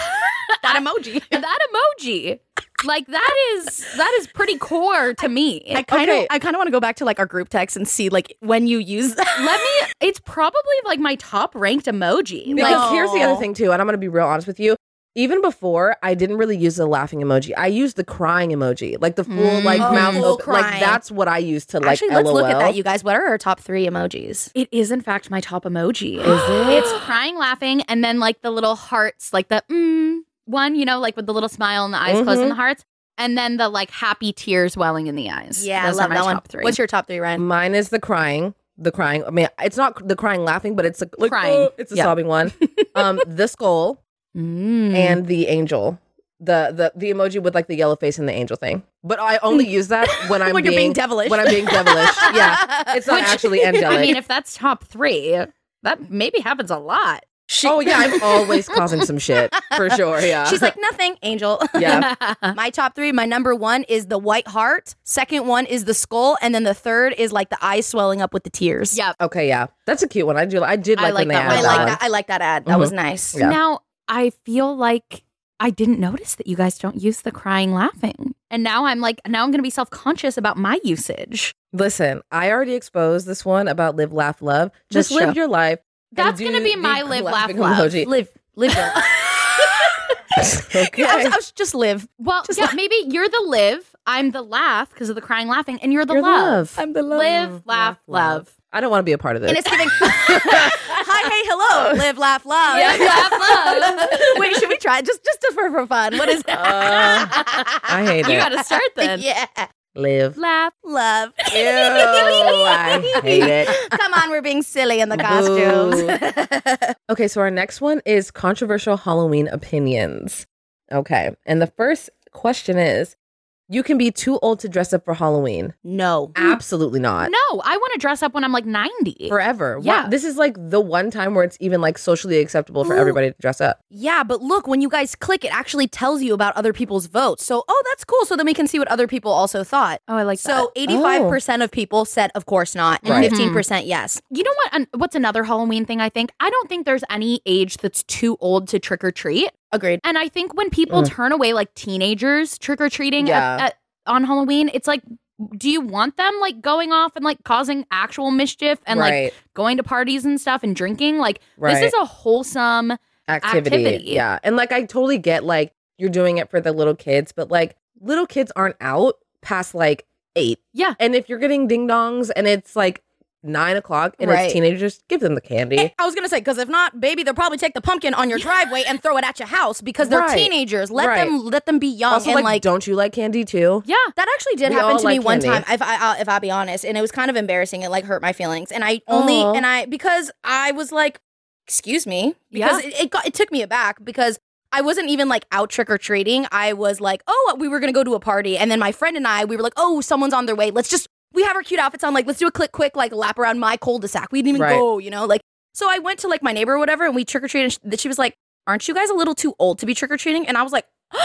that emoji. that emoji, like that is that is pretty core to me. I kind of, Okay. I kind of want to go back to like our group text and see like when you use that. Let me. It's probably like my top ranked emoji. Because Like, here's the other No. thing too, and I'm gonna be real honest with you. Even before, I didn't really use the laughing emoji. I used the crying emoji, like the full like Oh, mouth full open. Like crying. that's what I used to like. Actually, let's look at LOL. that, you guys. What are our top three emojis? it is in fact my top emoji. Is it? It's crying, laughing, and then like the little hearts, like the mm one, you know, like with the little smile and the eyes closed Mhm. and the hearts, and then the like happy tears welling in the eyes. Yeah, Those I are love my that top one. three. What's your top three, Ryan? Mine is the crying. The crying. I mean, it's not the crying laughing, but it's like, like Crying. oh, it's a Yeah. sobbing one. Um, the skull Mm. and the angel. The the the emoji with like the yellow face and the angel thing. But I only use that when I'm When you're being devilish. When I'm being devilish. Yeah. It's not Which- actually angelic. I mean, if that's top three, that maybe happens a lot. She- oh yeah, I'm always causing some shit. For sure. Yeah. She's like, nothing, Angel. Yeah. My top three, my number one is the white heart. Second one is the skull. And then the third is like the eyes swelling up with the tears. Yep. Okay, yeah. That's a cute one. I do I did I like, like when they that added one. I like one. that. I like that ad. That was nice. Yeah. Now, I feel like I didn't notice that you guys don't use the crying, laughing. And now I'm like, now I'm going to be self conscious about my usage. Listen, I already exposed this one about live, laugh, love. Just This live show. your life. and That's do going to be the my live, laugh, laughing love. emoji. Live, live. your- Okay. I, was, I was just live. Well, Just yeah, laugh. maybe you're the live, I'm the laugh because of the crying, laughing, and you're the You're the love. love. I'm the Live, laugh, love. I don't want to be a part of this. And it's giving. Hi, hey, hello. Live, laugh, love. Yeah, laugh, love. Wait, should we try it? Just, just for, for fun. What is it? Uh, I hate You it. got to start then. Yeah. Live. Laugh. Love. Ew, I hate it. Come on, we're being silly in the costumes. Okay, so our next one is controversial Halloween opinions. Okay, and the first question is, you can be too old to dress up for Halloween. No. Absolutely not. No, I want to dress up when I'm like ninety. Forever. Yeah. Wow. This is like the one time where it's even like socially acceptable for Ooh. everybody to dress up. Yeah, but look, when you guys click, it actually tells you about other people's votes. So, oh, that's cool. So then we can see what other people also thought. Oh, I like So eighty-five percent of people said, of course not, and Right. fifteen percent yes. You know what? an- What's another Halloween thing I think? I don't think there's any age that's too old to trick or treat. Agreed. And I think when people Mm. turn away like teenagers trick or treating Yeah. at, at, on Halloween, it's like, do you want them like going off and like causing actual mischief and Right. like going to parties and stuff and drinking? Like Right. this is a wholesome activity. activity. Yeah. And like I totally get like you're doing it for the little kids, but like little kids aren't out past like eight. Yeah. And if you're getting ding dongs and it's like nine o'clock and Right. it's teenagers, give them the candy. I was gonna say, because if not, baby, they'll probably take the pumpkin on your driveway and throw it at your house because they're Right. teenagers. Let Right. them let them be young Also, and like, like, don't you like candy too? Yeah. that actually did We happen all to me like one candy. time. If I, I if I be honest, and it was kind of embarrassing. It like hurt my feelings, and I only Aw. and I because I was like, excuse me, because Yeah. it, it got it took me aback because I wasn't even like out trick or treating. I was like, oh, we were gonna go to a party, and then my friend and I, we were like, oh, someone's on their way. Let's just we have our cute outfits on. Like, let's do a click quick like lap around my cul-de-sac. We didn't even Right. go, you know, like. So I went to like my neighbor or whatever, and we trick or treated. And she, she was like, aren't you guys a little too old to be trick or treating? And I was like.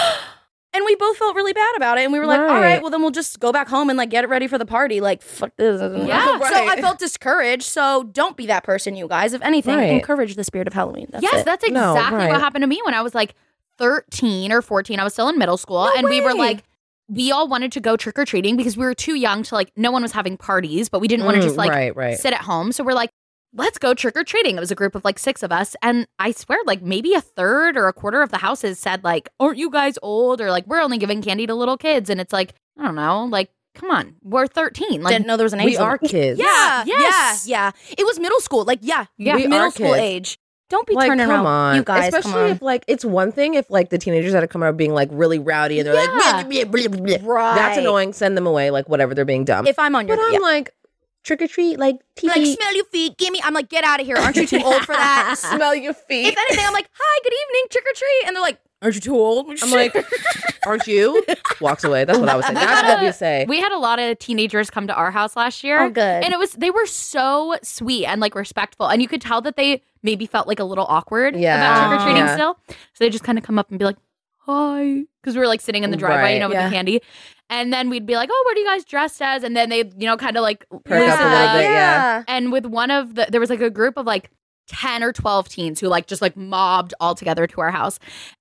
And we both felt really bad about it. And we were like, all Right. right, well, then we'll just go back home and like get it ready for the party. Like, fuck this. Yeah. So I felt discouraged. So don't be that person, you guys. If anything, Right. encourage the spirit of Halloween. That's yes, it. that's No, exactly right. what happened to me when I was like thirteen or fourteen. I was still in middle school. No and we were way. like, we all wanted to go trick or treating because we were too young to like, no one was having parties, but we didn't want to Mm, just like right, right. sit at home. So we're like, let's go trick or treating. It was a group of like six of us. And I swear, like maybe a third or a quarter of the houses said, like, aren't you guys old? Or like, we're only giving candy to little kids. And it's like, I don't know, like, come on, we're thirteen. Like, Didn't know there was an age We limit. are kids. Yeah, Yes. yeah, yeah. It was middle school. Like, yeah, Yeah. We middle are school kids. age. Don't be Like, turning come around. on. You guys, Especially come on. if like it's one thing if like the teenagers that are coming out being like really rowdy and they're Yeah. like blah, blah, blah, blah, blah. Right. That's annoying. Send them away, like whatever, they're being dumb. If I'm on your but I'm yeah. like trick or treat, like tee like, smell your feet, gimme. I'm like, get out of here. Aren't you too old for that? smell your feet. If anything, I'm like, hi, good evening, trick or treat. And they're like, aren't you too old? I'm like, aren't you? Walks away. That's what I was saying. That's what we say. we had a lot of teenagers come to our house last year. Oh, good. And it was, they were so sweet and like respectful. And you could tell that they maybe felt like a little awkward Yeah. about trick or treating Yeah. still. So they just kind of come up and be like, hi. Because we were like sitting in the driveway, Right. you know, with Yeah. the candy. And then we'd be like, oh, what are you guys dressed as? And then they, you know, kind of like Perk up a little bit, yeah. And with one of the, there was like a group of like ten or twelve teens who like just like mobbed all together to our house.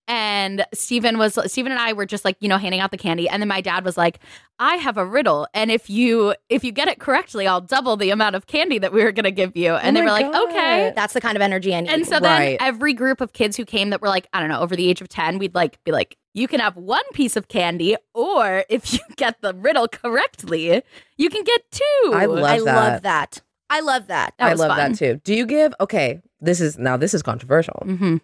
And Steven was, Steven and I were just like, you know, handing out the candy. And then my dad was like, I have a riddle. And if you, if you get it correctly, I'll double the amount of candy that we were going to give you. And Oh they my were like, God. okay. That's the kind of energy I need. And so Right. then every group of kids who came that were like, I don't know, over the age of ten, we'd like be like, you can have one piece of candy, or if you get the riddle correctly, you can get two. I love I that. love that. I love that. That I was love fun. that too. Do you give okay, this is now this is controversial. Mm-hmm.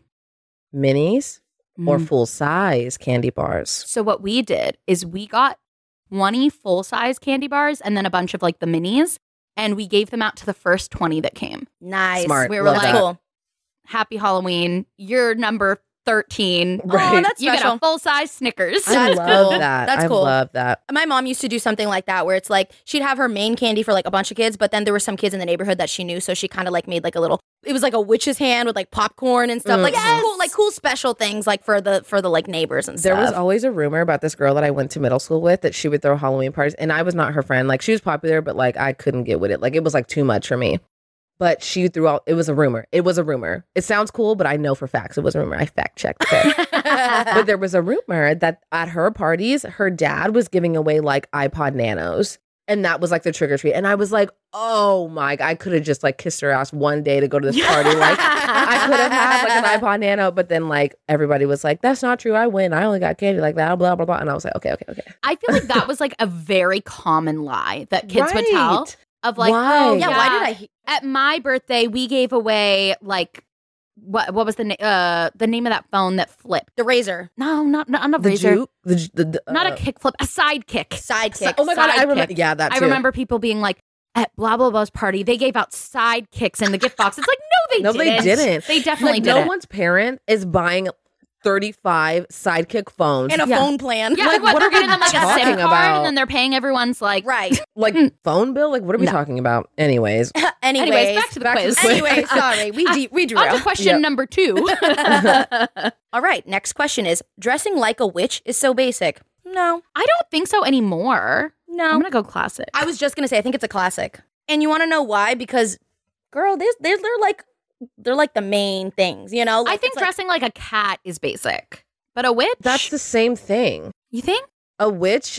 Minis or Mm. full size candy bars? So what we did is we got twenty full size candy bars and then a bunch of like the minis, and we gave them out to the first twenty that came. Nice. Smart. We were Love like, that. Cool. Happy Halloween! You're number thirteen. Right. Oh, that's You get special. a full size Snickers. I That's love cool. that. That's I cool. love that. My mom used to do something like that where it's like she'd have her main candy for like a bunch of kids, but then there were some kids in the neighborhood that she knew, so she kind of like made like a little. It was like a witch's hand with like popcorn and stuff, like Mhm. cool, like cool special things like for the for the like neighbors and There stuff. was always a rumor about this girl that I went to middle school with that she would throw Halloween parties, and I was not her friend. Like she was popular, but like I couldn't get with it. Like it was like too much for me. But she threw out. It was a rumor. It was a rumor. It sounds cool, but I know for facts it was a rumor. I fact checked. Okay. But there was a rumor that at her parties, her dad was giving away like iPod Nanos. And that was like the trick or treat. And I was like, oh my God, I could have just like kissed her ass one day to go to this party. Like I could have had like an iPod Nano, but then like everybody was like, that's not true. I win. I only got candy like that, blah, blah, blah. And I was like, okay, okay, okay. I feel like that was like a very common lie that kids would tell. Right. Of like, Why? oh yeah, yeah, why did I? he- At my birthday, we gave away like what? What was the na- uh the name of that phone that flipped? The razor, No, not not a The razor, juke? The, ju- the, the, not uh, a kick flip, a sidekick. sidekick. Oh my God, I remember. sidekick. Yeah, that I too. remember people being like, at blah blah blah's party, they gave out sidekicks in the gift box. It's like, no, they No, didn't. they didn't. They definitely Like, didn't. no one's parent is buying thirty-five sidekick phones. and a Yeah. phone plan. yeah, like, like, what, what they're are we getting them like a SIM talking card, about? and then they're paying everyone's like, Right. like phone bill? Like, what are we No. talking about? Anyways. Anyways, Anyways, back to the back to quiz. the quiz. anyway, sorry, we de- we On to derailed. question Yep. number two. All right, next question is: dressing like a witch is so basic. No, I don't think so anymore. no. I'm gonna go classic. I was just gonna say I think it's a classic, and you want to know why? Because, girl, they're, they're they're like they're like the main things, you know. Like, I think it's like- dressing like a cat is basic, but a witch. That's the same thing. You think? A witch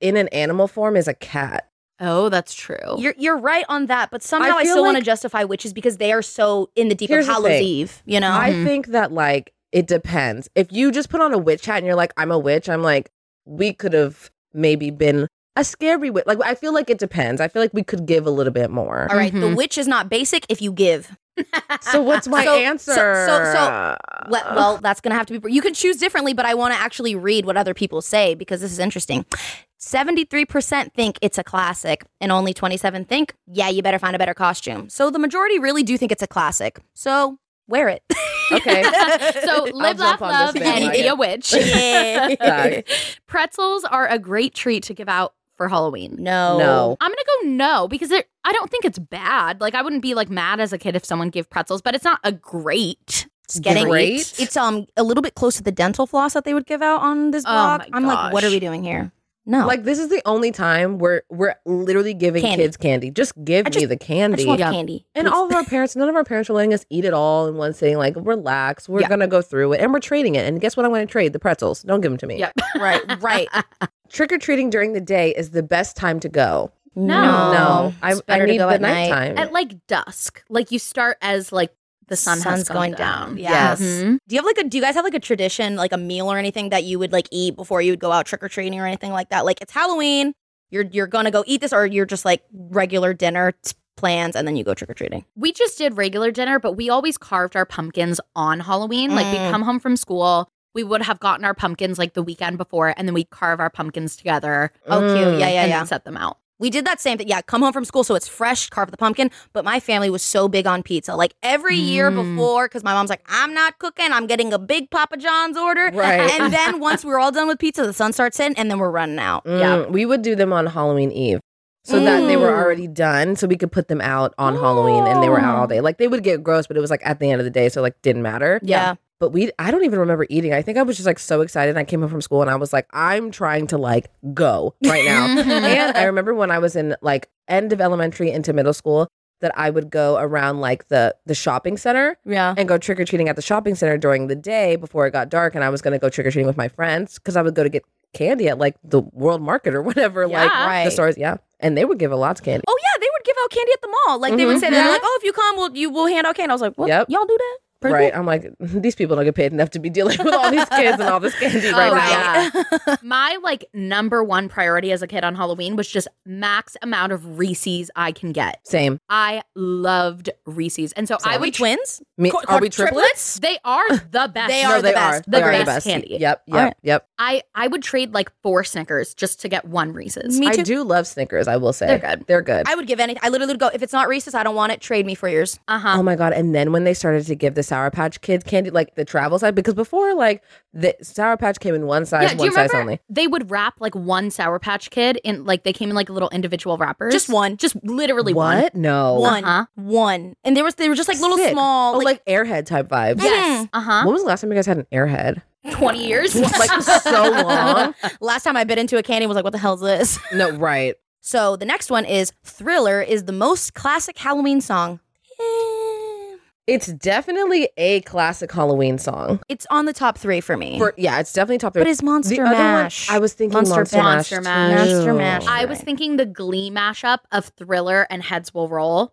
in an animal form is a cat. Oh, that's true. You're you're right on that, but somehow I I, feel still want to like- justify witches because they are so in the deep Here's of the Hallows thing. Eve. You know, I think that like it depends. If you just put on a witch hat and you're like, I'm a witch, I'm like, we could have maybe been a scary witch. Like, I feel like it depends. I feel like we could give a little bit more. all right, the Mhm. witch is not basic if you give. So what's my So- answer? so- so- so- Le- well, that's gonna have to be. You can choose differently, but I want to actually read what other people say because this is interesting. seventy-three percent think it's a classic, and only twenty-seven think, yeah, you better find a better costume. So the majority really do think it's a classic. So wear it. Okay. So live, laugh, jump on love, this and bandwagon. be a witch. Yeah. Facts. Pretzels are a great treat to give out for Halloween. No. No. I'm gonna go no because it, I don't think it's bad. Like I wouldn't be like mad as a kid if someone gave pretzels, but it's not a great. It's getting Great. It's um a little bit close to the dental floss that they would give out on this Oh blog. my I'm like, what are gosh. we doing here? No. Like, this is the only time where we're literally giving Candy. kids candy. Just give I just- me the I candy. just want Yeah. candy. And all of our parents, none of our parents are letting us eat it all in one sitting. Like, relax. We're Yeah. going to go through it. And we're trading it. And guess what I'm going to trade? The pretzels. Don't give them to me. Yep. Right, right. Trick-or-treating during the day is the best time to go. No. No. I, It's I better to need go the at night. nighttime. At like dusk, like you start as like the sun Sun's has gone going down. down. Yes. Mhm. Do you have like a do you guys have like a tradition, like a meal or anything that you would like eat before you would go out trick or treating or anything like that? Like it's Halloween, you're you're gonna go eat this, or you're just like regular dinner t- plans and then you go trick or treating. We just did regular dinner, but we always carved our pumpkins on Halloween. Like we'd Mm. come home from school, we would have gotten our pumpkins like the weekend before, and then we'd carve our pumpkins together Oh, cute. Mm. Yeah, yeah, and yeah. then set them out. We did that same thing. Yeah, come home from school so it's fresh, carve the pumpkin. But my family was so big on pizza. Like every year Mm. before, because my mom's like, I'm not cooking. I'm getting a big Papa John's order. Right. And then once we were all done with pizza, the sun starts hitting and then we're running out. Mm, Yeah. We would do them on Halloween Eve. So that they were Mm. already done, so we could put them out on Halloween, and they were out all day. Like, they would get gross, but it was like at the end of the day, so like didn't matter. Yeah. But we, I don't even remember eating. I think I was just like so excited. And I came home from school and I was like, I'm trying to like go right now. And I remember when I was in like end of elementary into middle school that I would go around like the the shopping center Yeah. and go trick or treating at the shopping center during the day before it got dark. And I was going to go trick or treating with my friends because I would go to get candy at like the World Market or whatever, like Yeah. Right. the stores. Yeah, and they would give a lot of candy. Oh yeah, they would give out candy at the mall. Like they would Mhm. say, they're Yeah. like, "Oh, if you come, we'll you will hand out candy." I was like, "What? Yep. Y'all do that?" Pretty Right. cool. I'm like, these people don't get paid enough to be dealing with all these kids and all this candy right Oh, now. yeah. My like number one priority as a kid on Halloween was just max amount of Reese's I can get. Same. I loved Reese's, and so I Are we would. twins? Me, Qu- are we triplets? triplets? They are the best. They No, are the they best. are. The They are best the best candy. Yep, yep, All right. yep. I I would trade like four Snickers just to get one Reese's. Me I too. do love Snickers, I will say. They're good. They're good. I would give anything. I literally would go, if it's not Reese's, I don't want it. Trade me for yours. Uh huh. Oh my God. And then when they started to give the Sour Patch Kids candy, like the travel size, because before, like, the Sour Patch came in one size, Yeah, do one you size remember only. they would wrap like one Sour Patch Kid in like they came in like little individual wrappers? Just one. Just literally one. What? No. One. Uh-huh. One. And there was they were just like little Sick. small Oh, like, like, Airhead type vibes. Yes. Uh huh. When was the last time you guys had an Airhead? twenty years. Like, so long? last time I bit into a candy and was like, what the hell is this? No, right. So the next one is Thriller is the most classic Halloween song. Eh, It's definitely a classic Halloween song. It's on the top three for me. For Yeah, it's definitely top three. But it's Monster the other Mash. One, I was thinking Monster Monster, Mash. Mash. Monster Mash. too. Monster Mash. I was thinking the Glee mashup of Thriller and Heads Will Roll.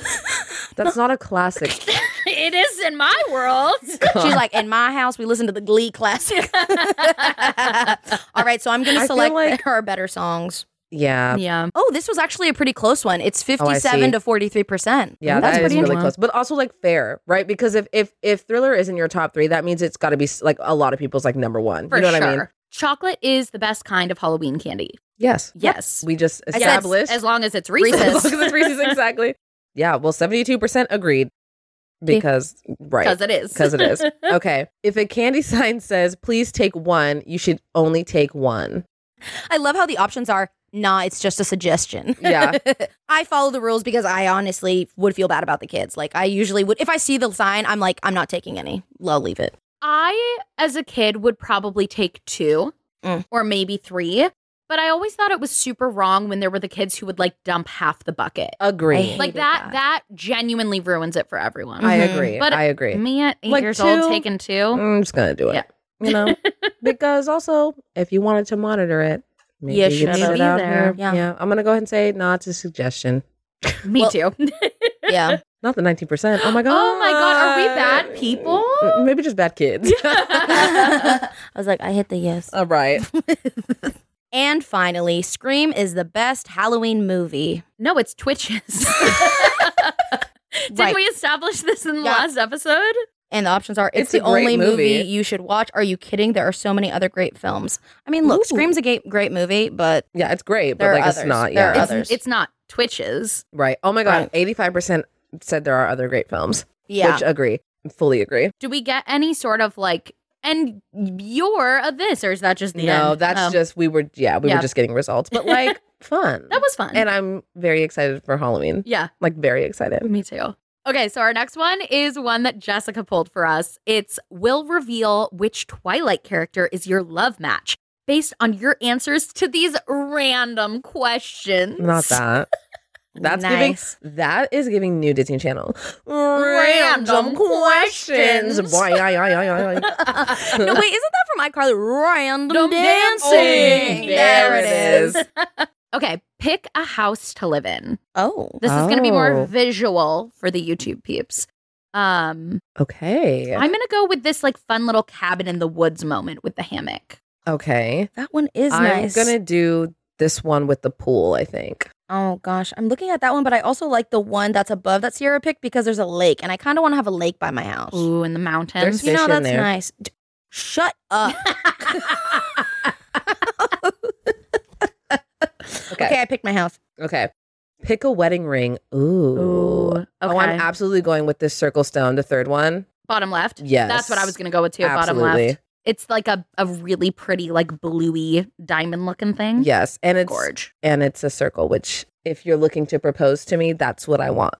That's not a classic. It is in my world. She's like, in my house, we listen to the Glee classic. All right, so I'm going I to feel select like- our better songs. Yeah. Yeah. Oh, this was actually a pretty close one. It's fifty-seven see. to forty-three percent. Yeah, that's that is pretty really interesting. close, but also like fair, right? Because if if if Thriller is in your top three, that means it's got to be s- like a lot of people's like number one. For you know sure. what I mean? Chocolate is the best kind of Halloween candy. Yes. Yes. We just I said established. As long as it's Reese's. As Reese's. long as it's Reese's, exactly. Yeah. Well, seventy-two percent agreed because right Because it is. because it is. Okay. If a candy sign says "Please take one," you should only take one. I love how the options are, nah, it's just a suggestion. Yeah. I follow the rules because I honestly would feel bad about the kids. Like, I usually would, if I see the sign, I'm like, I'm not taking any. I'll leave it. I, as a kid, would probably take two Mm. or maybe three. But I always thought it was super wrong when there were the kids who would like dump half the bucket. Agree. I Like hated that, that. that genuinely ruins it for everyone. I Mhm. agree. But I agree. Me at eight Like years two? old taking two. I'm just gonna do it. Yeah. You know, because also if you wanted to monitor it, Maybe You you should should be out there. here. Yeah. Yeah. I'm gonna go ahead and say no. It's a suggestion. Me Well- too. Yeah. Not the nineteen percent. Oh my god. Oh my God, are we bad people? Mm, Maybe just bad kids. I was like, I hit the yes. All right. And finally, Scream is the best Halloween movie. No, it's Twitches. Didn't Right. we establish this in the Yeah. last episode? And the options are, it's, It's a the only great movie. movie. you should watch. Are you kidding? There are so many other great films. I mean, look, Ooh. Scream's a ga- great movie, but Yeah, it's great, but There are like it's others. not. There are Yeah. It's, others. it's not Twitches. Right. Oh my god. Right. eighty-five percent said there are other great films. yeah. Which agree. Fully agree. Do we get any sort of like, and you're a this, or is that just the No, end? that's Oh. just we were yeah, we Yeah. were just getting results. But like fun. That was fun. And I'm very excited for Halloween. yeah, Like very excited. me too. Okay, so our next one is one that Jessica pulled for us. It's will reveal which Twilight character is your love match based on your answers to these random questions. Not that. That's Nice. giving that is giving New Disney Channel Random questions. Boy, I, I, I, I, I. No, wait, isn't that from iCarly? Random Random dancing. dancing. There it is. Okay, pick a house to live in. Oh. This is going to be more Oh. visual for the YouTube peeps. Um, Okay. I'm going to go with this like fun little cabin in the woods moment with the hammock. Okay. That one is I'm nice. gonna do this one with the pool, I think. Oh gosh, I'm looking at that one, but I also like the one that's above that Sierra picked because there's a lake, and I kind of want to have a lake by my house. Ooh, in the mountains. There's You know, fish in that's there. nice. D- Shut up. Okay. Okay, I picked my house. Okay. Pick a wedding ring. Ooh. Ooh, okay. Oh, I'm absolutely going with this circle stone, the third one. Bottom left. Yes. That's what I was going to go with too. Bottom Absolutely. left. It's like a, a really pretty, like bluey diamond looking thing. Yes. And it's Gorge. and it's a circle, which if you're looking to propose to me, that's what I want.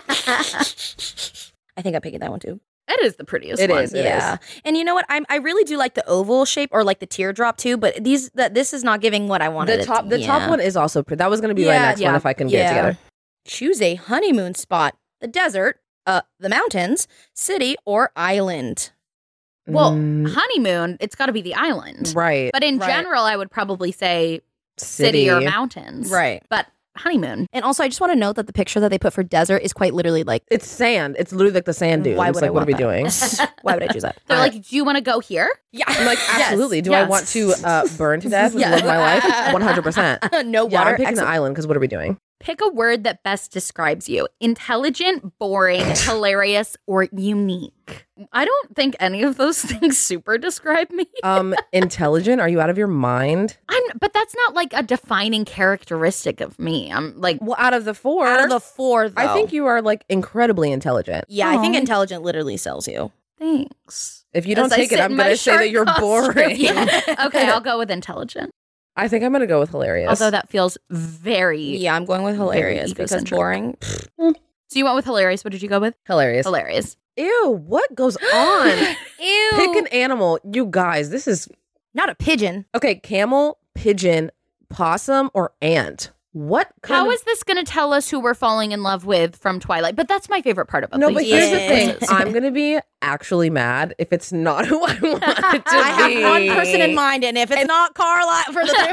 I think I picked that one too. It is the prettiest It one. is, it yeah, and you know what? I I really do like the oval shape or like the teardrop too. But these that this is not giving what I wanted. The it top to- the yeah. top one is also pretty. That was gonna be my Yeah, next one yeah, if I can get it yeah. together. Choose a honeymoon spot: the desert, uh, the mountains, city, or island. Well, Mm, honeymoon, it's got to be the island. right. But in Right. general, I would probably say city, or mountains. Right. But honeymoon. And also, I just want to note that the picture that they put for desert is quite literally like, It's sand. It's literally like the sand dunes. Why would like, I what are want we that? doing? why would I choose that? They're I- like, do you want to go here? Yeah, I'm like, absolutely. Do I yes. want to uh, burn to death with the love of my life? one hundred percent. no Yeah, water. I'm picking excellent. the island because what are we doing? Pick a word that best describes you. Intelligent, boring, hilarious, or unique. I don't think any of those things super describe me. Um, intelligent? Are you out of your mind? I'm, but that's not like a defining characteristic of me. I'm like, Well, out of the four, Out of the four, though. I think you are like incredibly intelligent. Yeah, I think Aw. intelligent literally sells you. thanks. If you don't As I take it, sit I'm in my gonna say that shark you're costume. boring. Yeah. Okay, I'll go with intelligent. I think I'm gonna go with hilarious. Although that feels very. Yeah, I'm going with hilarious because egocentric. boring. So you went with hilarious. What did you go with? hilarious. Hilarious. Ew, what goes on? Ew. Pick an animal. You guys, this is Not a pigeon. okay. Camel, pigeon, possum, or ant. What kind How of is this going to tell us who we're falling in love with from Twilight? But that's my favorite part about No, these but here's the Yes. thing. I'm gonna be actually mad if it's not who I want it to I be. have one person in mind, and if it's not Carla for the three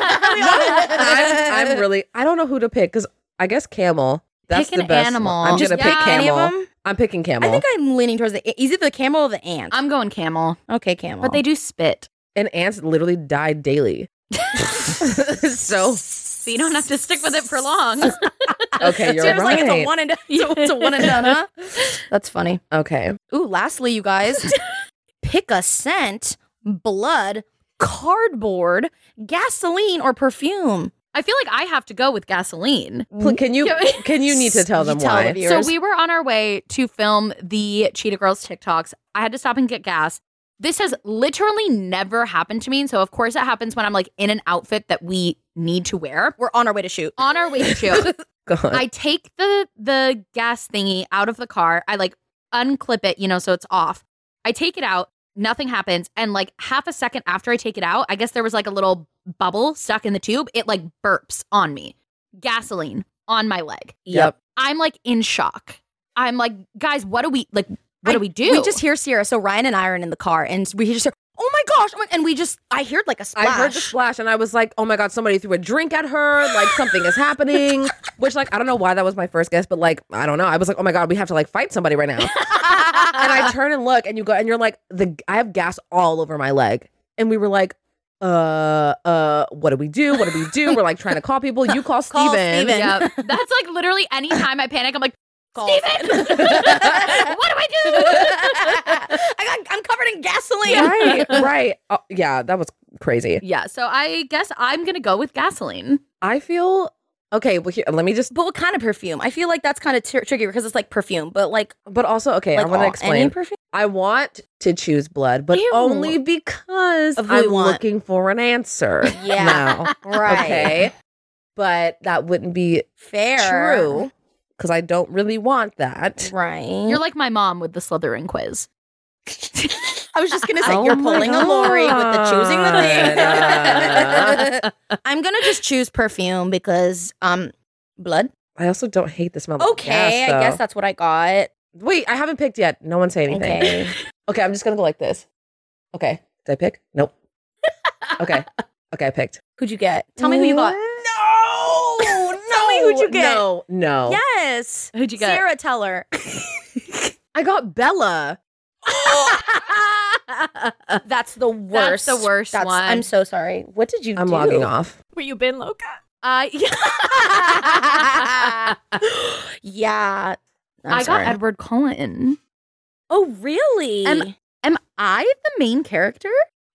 I'm, I'm really. I don't know who to pick because I guess camel. That's Pick the an best. animal. One. I'm Just gonna pick yeah. camel. Any of them? I'm picking camel. I think I'm leaning towards the either the camel or the ant. I'm going camel. okay, camel. But they do spit. and ants literally die daily. so So you don't have to stick with it for long. okay, you're So it's right. like it's a one and it's a, it's a one and done, huh? That's funny. okay, Ooh, lastly, you guys, pick a scent: blood, cardboard, gasoline, or perfume. I feel like I have to go with gasoline. Pl- can you can you need to tell them You tell why? the So viewers. we were on our way to film the Cheetah Girls TikToks. I had to stop and get gas. This has literally never happened to me. And so of course it happens when I'm like in an outfit that we need to wear. We're on our way to shoot. On our way to shoot. Go on. I take the the gas thingy out of the car. I like unclip it, you know, so it's off. I take it out. Nothing happens. And like half a second after I take it out, I guess there was like a little bubble stuck in the tube. It like burps on me. Gasoline on my leg. Yep. I'm like in shock. I'm like, guys, what do we like? What I- do we do? We just hear Sierra. So Ryan and I are in the car, and we just hear, "Oh my gosh. I'm like, and we just, I heard like a splash. I heard the splash and I was like, oh my God, somebody threw a drink at her. Like something is happening. Which like, I don't know why that was my first guess, but like, I don't know. I was like, oh my God, we have to like fight somebody right now. And I turn and look and you go, and you're like, the I have gas all over my leg. And we were like, uh, uh, what do we do? What do we do? We're like trying to call people. You call Steven. Call Steven. Yeah, that's like literally any time I panic, I'm like, Call Steven, what do I do? I got, I'm covered in gasoline. Right, right. Oh, yeah, that was crazy. Yeah, so I guess I'm gonna go with gasoline. I feel okay. Well, here, let me just. But what kind of perfume? I feel like that's kind of tr- tricky because it's like perfume, but like, But also, okay, like I want to all- explain. any perfume. I want to choose blood, but Ew. only because Of who you I'm want. looking for an answer. Yeah. now. Right. Okay. But that wouldn't be Fair. true because I don't really want that. Right. You're like my mom with the Slytherin quiz. I was just gonna say Oh you're my pulling a Lori with the choosing the God. thing. I'm gonna just choose perfume because um blood. I also don't hate the smell of Okay, gas, I guess though. that's what I got. Wait, I haven't picked yet. No one say anything. Okay. Okay, I'm just gonna go like this. Okay, did I pick? Nope. Okay, okay, I picked. Who'd you get? Tell me who you got. No, no. Tell me who'd you get. No, no. Yes. Who'd you get? Sarah, tell her. I got Bella. That's the worst. That's the worst That's- one. I'm so sorry. What did you I'm do? logging off. Where you been, Loca? Uh, yeah. Yeah. I'm I sorry. got Edward Cullen. Oh, really? Am- Am I the main character?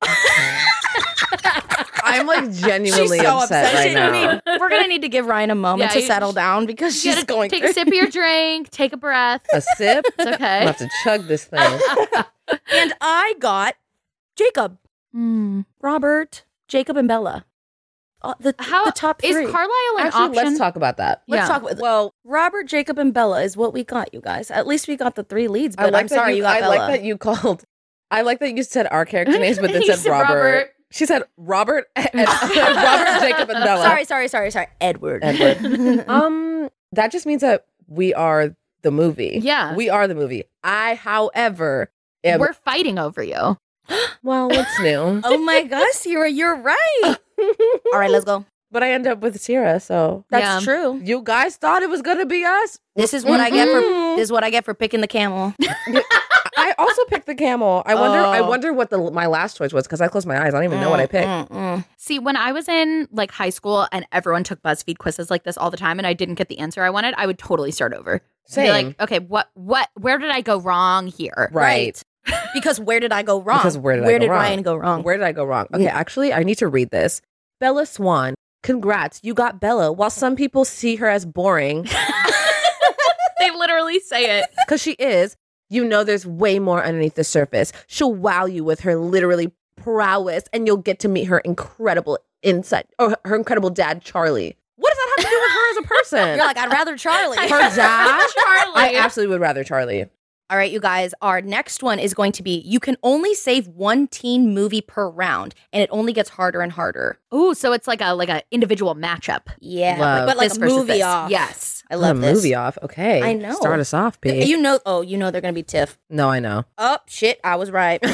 I'm like genuinely She's so upset, upset. right She- now. I mean, we're gonna need to give Ryan a moment Yeah, to you- settle down because You she's gotta going take through. a sip of your drink, take a breath. A sip? It's I'm okay. about to chug this thing. And I got Jacob, Hmm. Robert, Jacob, and Bella. Uh, the How the top is three. Carlisle an Actually, option? let's talk about that. Let's Yeah. talk with Well, Robert, Jacob, and Bella is what we got, you guys. At least we got the three leads. I But like I'm that sorry, you, you, got I Bella. like that you called. I like that you said our character names, but then You said, said Robert. Robert. She said Robert, and, Robert, Jacob, and Bella. Sorry, sorry, sorry, sorry. Edward. Edward. Um, that just means that we are the movie. Yeah. we are the movie. I, however, am We're fighting over you. well. What's new? Oh my gosh, Sierra, you're right. All right, let's go. But I end up with Sierra, so That's Yeah. true. you guys thought it was gonna be us. This is what I get for Mm-mm. this is what I get for picking the camel. I also picked the camel. I wonder. I Oh. wonder what the my last choice was because I closed my eyes. I don't even know what I picked. Mm, mm, mm. See, when I was in like high school and everyone took BuzzFeed quizzes like this all the time and I didn't get the answer I wanted, I would totally start over. Same. Be like, okay, what, what, where did I go wrong here? Right. Because where did I go wrong? Because where did I where go did wrong? Ryan go wrong? Where did I go wrong? Okay, actually, I need to read this. Bella Swan, congrats, you got Bella. While some people see her as boring, They literally say it. because she is, you know there's way more underneath the surface. She'll wow you with her literally prowess, and you'll get to meet her incredible insight, or her incredible dad, Charlie. What does that have to do with her as a person? You're like, I'd rather Charlie. her dad? Charlie. I absolutely would rather Charlie. All right, you guys, our next one is going to be you can only save one teen movie per round, and it only gets harder and harder. Ooh, so it's like a like a individual matchup. Yeah, Love. but like This a versus movie this. off. Yes. I love a this. movie off. Okay. I know. Start us off, P. You know, oh, you know they're going to be Tiff. no, I know. Oh, shit, I was right.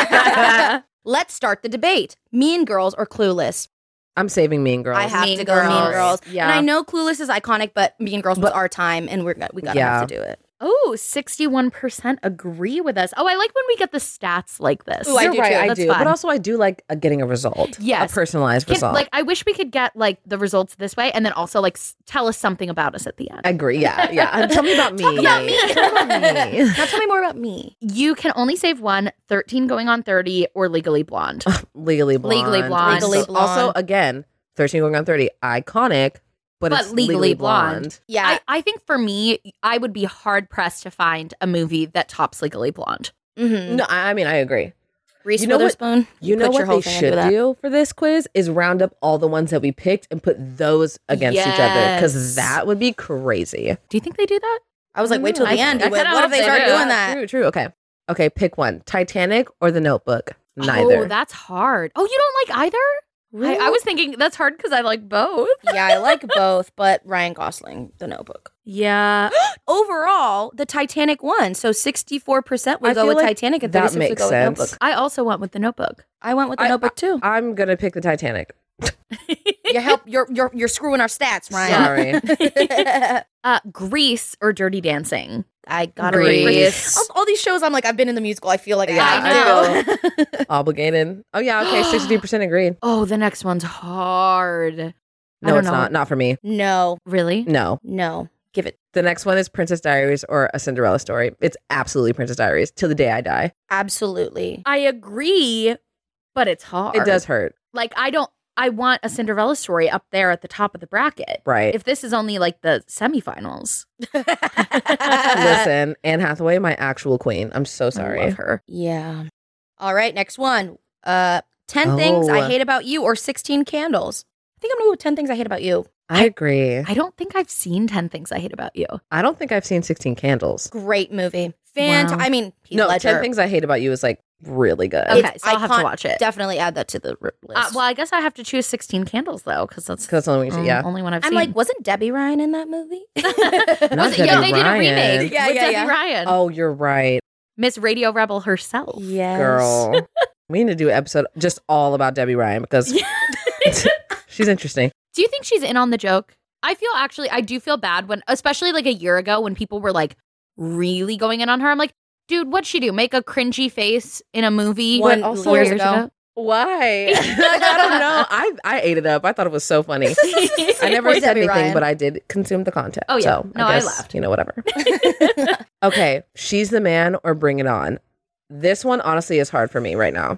Let's start the debate. Mean Girls or Clueless? I'm saving Mean Girls. I have Mean to go Mean Girls. Girls. Yeah. And I know Clueless is iconic, but Mean Girls was But- our time, and we're we gotta Yeah. have to do it. Oh, sixty-one percent agree with us. Oh, I like when we get the stats like this. Ooh, I You're do right, too. I That's do. fun. But also, I do like uh, getting a result. Yes. A personalized Can- result. like, I wish we could get like the results this way and then also like s- tell us something about us at the end. I agree. Yeah. Yeah. Uh, Tell me about me. Talk about me. Tell me about me. Now tell me more about me. You can only save one, thirteen going on thirty, or Legally Blonde. Legally Blonde. Legally Blonde. Legally So- Also, Blonde. again, thirteen going on thirty. Iconic, but, But it's Legally Legally Blonde. Blonde. Yeah, I, I think for me, I would be hard pressed to find a movie that tops Legally Blonde. mm-hmm. No, I I mean, I agree. Reese You know what- Witherspoon. You know Put your what whole they thing into should that. do for this quiz is round up all the ones that we picked and put those against each other because Yes. that would be crazy. Do you think they do that? I was like, wait till I- the end. I What kinda what hope if they they start do. doing that? True, true. Okay. Okay, pick one. Titanic or The Notebook? Neither. Oh, that's hard. Oh, you don't like either? I, I was thinking that's hard because I like both. Yeah, I like both, but Ryan Gosling, The Notebook. Yeah. Overall, the Titanic won. So sixty-four percent would I go feel with like Titanic and that thirty-six would makes go sense. with Notebook. I also went with The Notebook. I went with The I- Notebook too. I'm gonna pick the Titanic. you help you're you're you're screwing our stats, Ryan. Sorry. Uh, Grease or Dirty Dancing? I gotta Grease. Grease. All, all these shows, I'm like, I've been in the musical. I feel like Yeah, I have I to. Obligated. Oh yeah, okay, sixty-three percent agreed. Oh, the next one's hard. I No, don't it's know. not. Not for me. No, Really? No. no, give it. The next one is Princess Diaries or A Cinderella Story. It's absolutely Princess Diaries till the day I die. Absolutely. I agree, but it's hard. It does hurt. Like, I don't, I want A Cinderella Story up there at the top of the bracket. Right. If this is only like the semifinals. Listen, Anne Hathaway, my actual queen. I'm so I sorry. love her. Yeah. All right, next one. Uh, ten things Oh. I hate about you or sixteen candles. I think I'm gonna go with ten things I hate about you. I agree. I don't think I've seen ten Things I Hate About You. I don't think I've seen sixteen Candles. Great movie. Fant- Wow. I mean, Heath no, Ledger. ten Things I Hate About You is like really good. Okay, It's so I'll have to icon- watch it. Definitely add that to the r- list. Uh, well, I guess I have to choose sixteen Candles though, because that's, 'Cause that's the only one, um, yeah. only one I've I'm seen. like, wasn't Debbie Ryan in that movie? Not Was it- yeah, Debbie they did a Ryan. remake Yeah, with yeah, Debbie yeah. Ryan. Oh, you're right, Miss Radio Rebel herself. Yes. girl. We need to do an episode just all about Debbie Ryan because she's interesting. Do you think she's in on the joke? I feel actually, I do feel bad when, especially like a year ago when people were like really going in on her. I'm like, dude, what'd she do? Make a cringy face in a movie One also- years ago. Why? Like, I don't know. I I ate it up. I thought it was so funny. I never Poor said Debbie anything, Ryan. but I did consume the content. Oh, yeah. So No, I, I guess, laughed. You know, whatever. Okay, She's the Man or Bring It On. This one honestly is hard for me right now.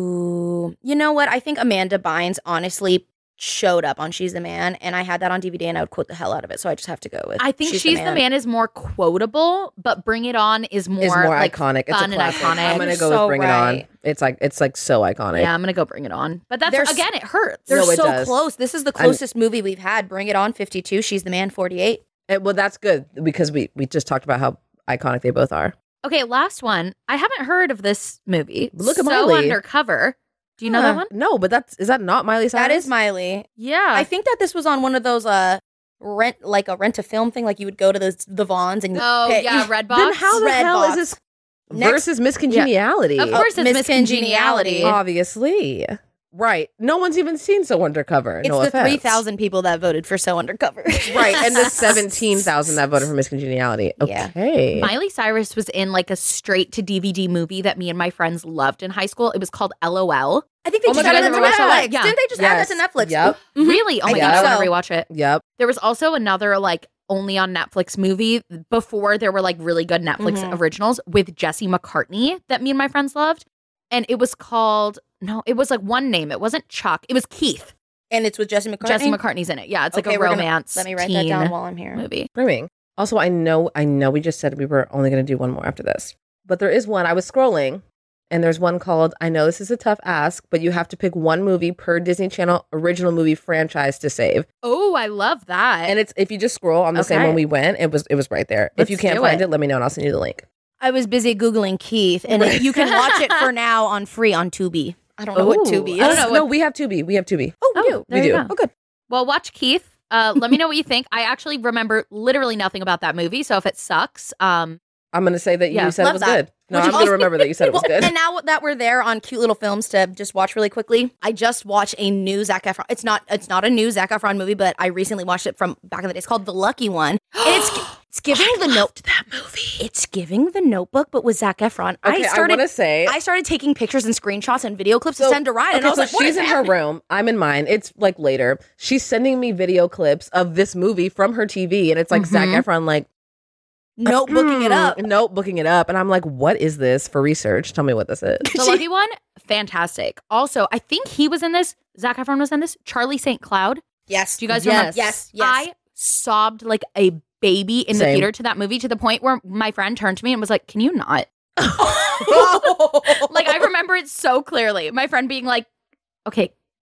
Ooh. You know what? I think Amanda Bynes honestly showed up on She's the Man, and I had that on D V D, and I would quote the hell out of it. So I just have to go with. I think She's, the, man. is more quotable, but Bring It On is more, It's more like, iconic. It's a fun and classic. iconic. I'm gonna You're go so with Bring It right. On. It's like it's like so iconic. Yeah, I'm gonna go Bring It On. But that's There's- again, it hurts. They're No, it so does. close. This is the I'm- closest movie we've had. Bring It On, fifty-two. She's the Man, forty-eight. And- well, that's good because we we just talked about how iconic they both are. Okay, last one. I haven't heard of this movie. Look at So Miley. Undercover. Do you know Huh. that one? No, but that's is that not Miley Cyrus? That is Miley. Yeah. I think that this was on one of those uh rent like a rent a film thing. Like you would go to those the Vons and oh, pay- yeah, Redbox. Then how the Red hell Box. is this Next- versus Miss Congeniality? Of course, it's Miss Miss Congeniality. Congeniality. Obviously. Right. No one's even seen So Undercover. It's no the offense. three thousand people that voted for So Undercover. Right. And the seventeen thousand that voted for Miss Congeniality. Yeah. Okay. Miley Cyrus was in like a straight to D V D movie that me and my friends loved in high school. It was called L O L. I think they Oh my just God, added I that to remember that. Netflix. Yeah. Didn't they just Yes. add that to Netflix? Yep. Mhm. Really? Oh I my think god, I so. want to rewatch it. Yep. There was also another like only on Netflix movie before there were like really good Netflix Mhm. originals with Jesse McCartney that me and my friends loved. And it was called, no, it was like one name. It wasn't Chuck. It was Keith. And it's with Jesse McCartney. Jesse McCartney's in it. Yeah, it's like Okay, a we're gonna- romance Let me write teen that down while I'm here. movie. Screaming. Also, I know I know we just said we were only going to do one more after this. But there is one. I was scrolling and there's one called I know this is a tough ask, but you have to pick one movie per Disney Channel original movie franchise to save. Oh, I love that. And it's if you just scroll on the same Okay. one we went, it was it was right there. Let's if you can't do find it. it. let me know and I'll send you the link. I was busy Googling Keith, and Right. you can watch it for now on free on Tubi. I don't know what Ooh, Tubi is. I don't know no, what- we have Tubi. We have Tubi. Oh, we Oh, do. there we you do. go. Oh, good. Well, watch Keith. Uh, let me know what you think. I actually remember literally nothing about that movie, so if it sucks, um, I'm going to say that you Yeah, said it love was that. good. No, Would I'm you going to also- remember that you said it was Well, good. and now that we're there on cute little films to just watch really quickly, I just watched a new Zac Efron. It's not it's not a new Zac Efron movie, but I recently watched it from back in the day. It's called The Lucky One. And it's it's giving the note that movie. It's giving The Notebook, but with Zac Efron. Okay, I started I want to say I started taking pictures and screenshots and video clips to So- send to Ryan, and okay, I was so like, "What she's is in her happening?" room. I'm in mine. It's like later. She's sending me video clips of this movie from her T V, and it's like Zac Mhm. Efron, like Notebooking it up. notebooking it up, and I'm like, "What is this for research? Tell me what this is." The Lucky One, fantastic. Also, I think he was in this. Zac Efron was in this. Charlie Saint Cloud. Yes. Do you guys Yes. remember? Yes. Yes. I sobbed like a baby in the Same. theater to that movie to the point where my friend turned to me and was like, "Can you not?" Like I remember it so clearly. My friend being like, "Okay,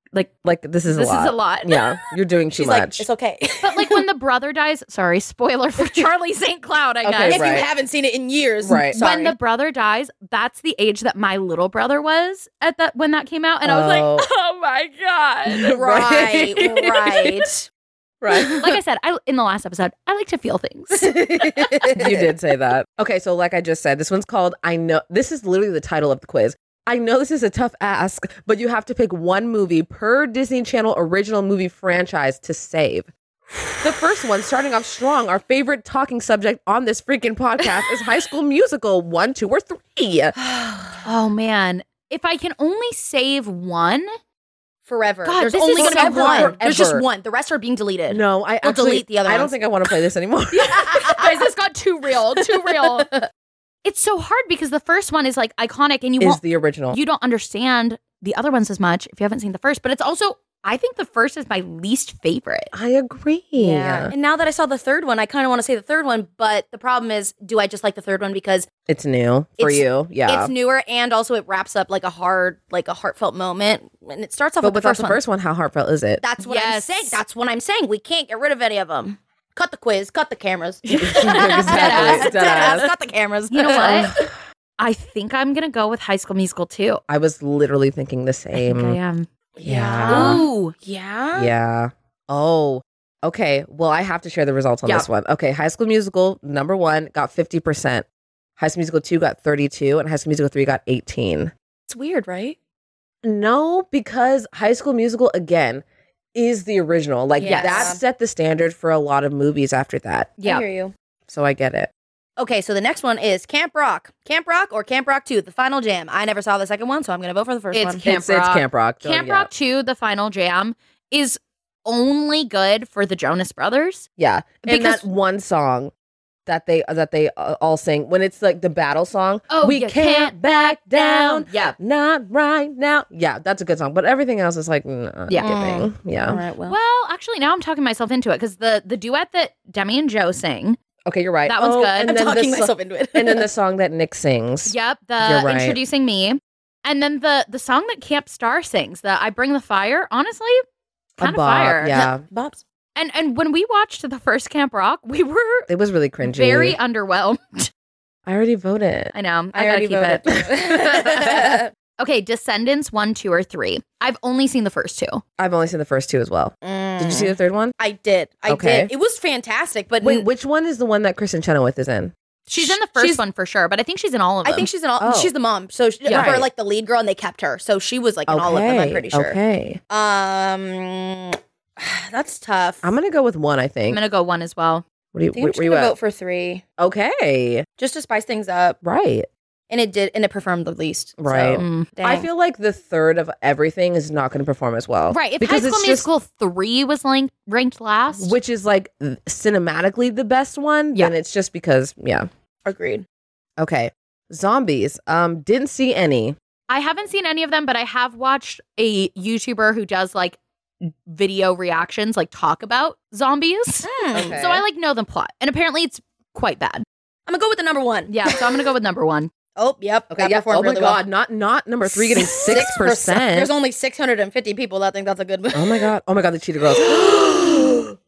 Like, Like this is this a lot. is a lot. Yeah, you're doing too She's like, much. it's okay. But like when the brother dies, sorry, spoiler for Charlie Saint Cloud, I Okay, guess. if right. you haven't seen it in years, Right. sorry. When the brother dies, that's the age that my little brother was at that when that came out, and I was Oh. like, oh my god. right, right. right. Like I said, I in the last episode, I like to feel things. You did say that. Okay, so like I just said, this one's called I Know. This is literally the title of the quiz. I know this is a tough ask, but you have to pick one movie per Disney Channel original movie franchise to save. The first one, starting off strong, our favorite talking subject on this freaking podcast is High School Musical, one, two, or three. Oh man, if I can only save one, Forever. God, There's this only is going to be forever. one. There's just Forever. one. The rest are being deleted. No, I We'll actually, delete the other I don't ones. think I want to play this anymore. guys, this got too real, too real. It's so hard because the first one is like iconic, and you Is won't, the original. you don't understand the other ones as much if you haven't seen the first. But it's also, I think the first is my least favorite. I agree. And now that I saw the third one, I kind of want to say the third one, but the problem is, do I just like the third one because It's new for It's- you. Yeah. it's newer and also it wraps up like a hard, like a heartfelt moment, and it starts off but with the without first the one. first one, how heartfelt is it? That's what I'm Yes. saying. That's what I'm saying. We can't get rid of any of them. Cut the quiz. Cut the cameras. Exactly. Deadass. Deadass. Deadass. Cut the cameras. You know what? I think I'm gonna go with High School Musical too. I was literally thinking the I think same. I am. Yeah. Ooh. Yeah. Yeah. Oh, okay. Well, I have to share the results on Yeah. this one. Okay. High School Musical, number one, got fifty percent. High School Musical two got thirty-two, and High School Musical three got eighteen. It's weird, right? No, because High School Musical, again, is the original. Like, Yes. that set the standard for a lot of movies after that. I hear you. So I get it. Okay, so the next one is Camp Rock. Camp Rock or Camp Rock two, the final jam. I never saw the second one, so I'm going to vote for the first It's one. Camp it's, it's Rock. Camp Rock. So, Camp yeah. Rock two, the final jam, is only good for the Jonas Brothers. Yeah. And Because- that one song that they that they uh, all sing when it's like the battle song. Oh, we you can't, can't back down. Yeah. Not right now. Yeah, that's a good song. But everything else is like, nah, Yeah. giving. Yeah. All right, well. Well, actually, now I'm talking myself into it because the the duet that Demi and Joe sing. Okay, you're right. That one's Oh, good. And I'm then, talking the so- myself into it. and then the song that Nick sings. Yep, You're the right. introducing me, and then the the song that Camp Star sings, the I Bring the Fire. Honestly, A kind of bop, fire. Yeah. Bobs. And and when we watched the first Camp Rock, we were It was really cringy. very underwhelmed. I already voted. I know. I, I gotta already keep it. voted. Okay, Descendants one, two, or three. I've only seen the first two. I've only seen the first two as well. Did you see the third one? I did. I Okay. did. It was fantastic, but Wait, which one is the one that Kristen Chenoweth is in? She's in the first She's- one for sure, but I think she's in all of them. I think she's in all. Oh. She's the mom, so she, Yeah. for Right. like the lead girl, and they kept her, so she was like in all of them. I'm pretty sure. Okay. Um, that's tough. I'm gonna go with one. I I'm think. gonna go one as well. What do you? I think I'm Where, just where you gonna at? vote for three, Okay. just to spice things up, Right. and it did, and it performed the least. so, Right. Mm. dang. I feel like the third of everything is not going to perform as well. Right. If because High School it's just- Musical three was like ranked last, which is like cinematically the best one, Yeah. then it's just because, yeah. agreed. Okay. Zombies. Um, didn't see any. I haven't seen any of them, but I have watched a YouTuber who does like video reactions, like talk about zombies. Okay. So I like know the plot, and apparently it's quite bad. I'm gonna go with the number one. Yeah. So I'm gonna go with number one. Oh, yep. Okay, that yeah. performed Oh my really well. god, not not number three getting six percent. There's only six hundred fifty people that think that's a good movie. Oh my god. Oh my god, the Cheetah Girls. Oh.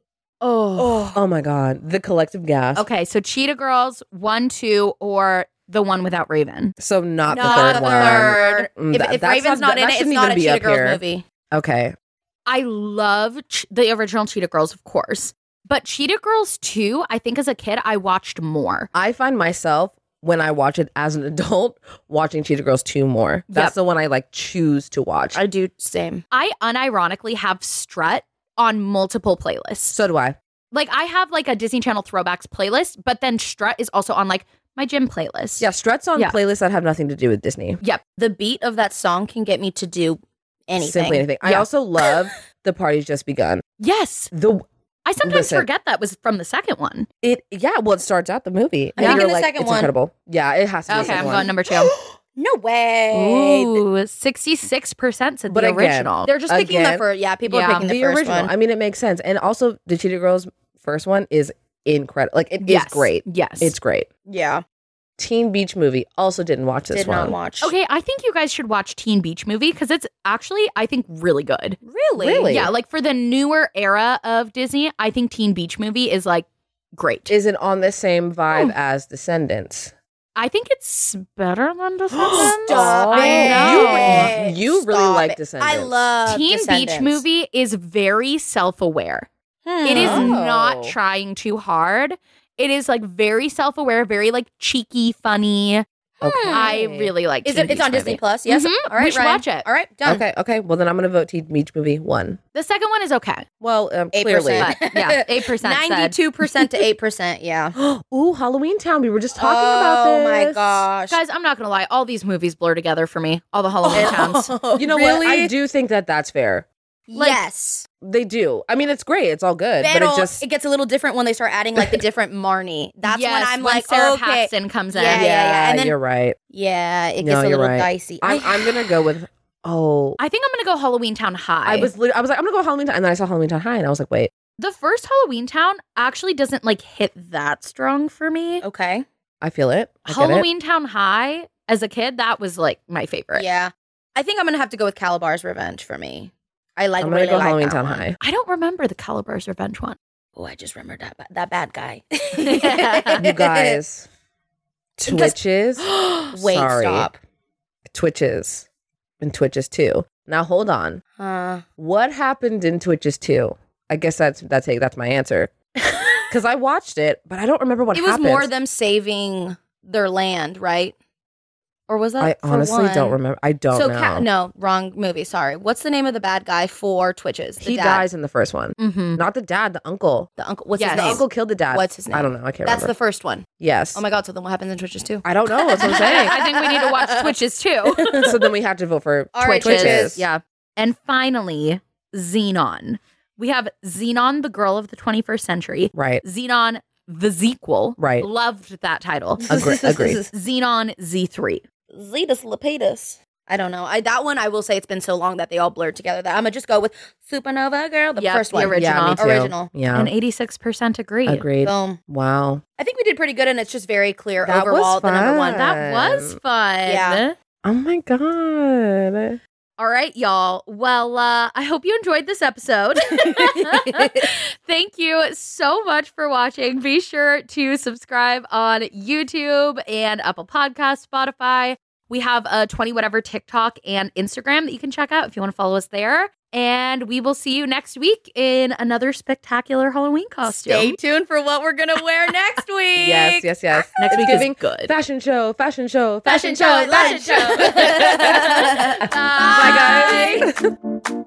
Oh my god. The collective gasp. Okay. So Cheetah Girls one, two, or the one without Raven. So not the Not third the one. third. Mm, If, that- if that's Raven's not, that- in that it, it's shouldn't not even a be Cheetah up Girls here. movie. Okay. I love Ch- the original Cheetah Girls, of course, but Cheetah Girls two, I think as a kid I watched more. I find myself when I watch it as an adult watching Cheetah Girls two more. That's Yep. the one I like choose to watch. I do same. I unironically have Strut on multiple playlists. so do I. Like I have like a Disney Channel throwbacks playlist, but then Strut is also on like my gym playlist. Yeah, Struts on Yeah. playlists that have nothing to do with Disney. Yep. The beat of that song can get me to do anything. Simply anything. I Yeah. also love The Party's Just Begun. Yes. The I sometimes Listen. forget that was from the second one. it yeah, well it starts out the movie. I And think you're in the like, second it's one. incredible. Yeah, it has to be the Okay, second I'm one. going number two. No way. Ooh, sixty-six percent said But the again, original. They're just picking Again, the first. Yeah, people yeah, are picking the, the first original. one. I mean, it makes sense. And also the Cheetah Girls first one is incredible. Like it is Yes. great. Yes. It's great. yeah. Teen Beach Movie. Also didn't watch this Did one. not watch. Okay, I think you guys should watch Teen Beach Movie because it's actually, I think, really good. Really? Really? Yeah, like for the newer era of Disney, I think Teen Beach Movie is like great. Is it on the same vibe as Descendants? I think it's better than Descendants. Stop I it. know. You- you really Stop like it. Descendants. I love Teen Descendants. Beach Movie is very self-aware. Hmm. It is Oh. not trying too hard. It is like very self-aware, very like cheeky, funny. Okay. I really like. Is Teen it? It's Beach on Disney Movie. Plus. Yes. Mhm. All right. We should Ryan. watch it. All right. Done. Okay, okay. Well, then I'm going to vote Teen Beach Movie one. The second one is okay. Well, um, Eight clearly. percent. But, yeah, eight percent said. Ninety-two percent to eight percent. Yeah. Ooh, Halloween Town. We were just talking oh about this. my gosh, Guys, I'm not gonna lie. All these movies blur together for me. All the Halloween towns. You know really? what? I do think that that's fair. Like- yes. They do. I mean, it's great. It's all good. Pero but it just. it gets a little different when they start adding like the different Marnie. That's Yes, when I'm when like, Sarah okay, Paxton comes in. Yeah, yeah, yeah. And then- you're right. yeah, it No, gets a you're little right. dicey. I'm, I'm going to go with. Oh. I think I'm gonna go Halloween Town High. I was lit- I was like, I'm going to go Halloween Town. And then I saw Halloween Town High and I was like, wait. the first Halloween Town actually doesn't like hit that strong for me. okay. I feel it. I get it. Halloween Town High, as a kid, that was like my favorite. Yeah, I think I'm gonna have to go with Calabar's Revenge for me. I like. I'm going to really go like Halloween that Town one. High. I don't remember the Calabar's Revenge one. Oh, I just remembered that ba- that bad guy. You guys. Because- Twitches. Wait, Sorry. stop. Twitches. And Twitches two. Now hold on. Uh, What happened in Twitches two? I guess that's that's a, that's my answer. Because I watched it, but I don't remember what it was happened. more them saving their land, right? Or was that? I for honestly one? don't remember. I don't so know. Ca- no, wrong movie. Sorry. What's the name of the bad guy for Twitches? The He dad. dies in the first one. Mm-hmm. Not the dad, the uncle. The uncle. What's Yes. his The name? uncle killed the dad. What's his name? I don't know. I can't That's the remember. first one. Yes. Oh my god. So then what happens in Twitches too? I don't know. That's what I'm saying. I think we need to watch Twitches too. So then we have to vote for All right, Twitches. Twitches. Yeah. And finally, Xenon. We have Xenon, the girl of the twenty-first century. Right. Xenon, the Zequel. Right. Loved that title. Agree- agreed. Xenon Z three. Zetus Lapidus. I don't know. I that one I will say it's been so long that they all blurred together that I'm gonna just go with Supernova Girl, the Yep, first the one. original. Yeah, me too. Original. Yeah. And eighty-six percent agree. Agreed. Boom. Wow. I think we did pretty good, and it's just very clear That was overall the number one. fun. That was fun. Yeah. Oh my god. All right, y'all. Well, uh, I hope you enjoyed this episode. Thank you so much for watching. Be sure to subscribe on YouTube and Apple Podcasts, Spotify. We have a twenty whatever TikTok and Instagram that you can check out if you want to follow us there. And we will see you next week in another spectacular Halloween costume. Stay tuned for what we're gonna wear next week. Yes, yes, yes. Next It's week giving is good. fashion show, fashion show, Fashion show, fashion show. Bye. Bye, guys.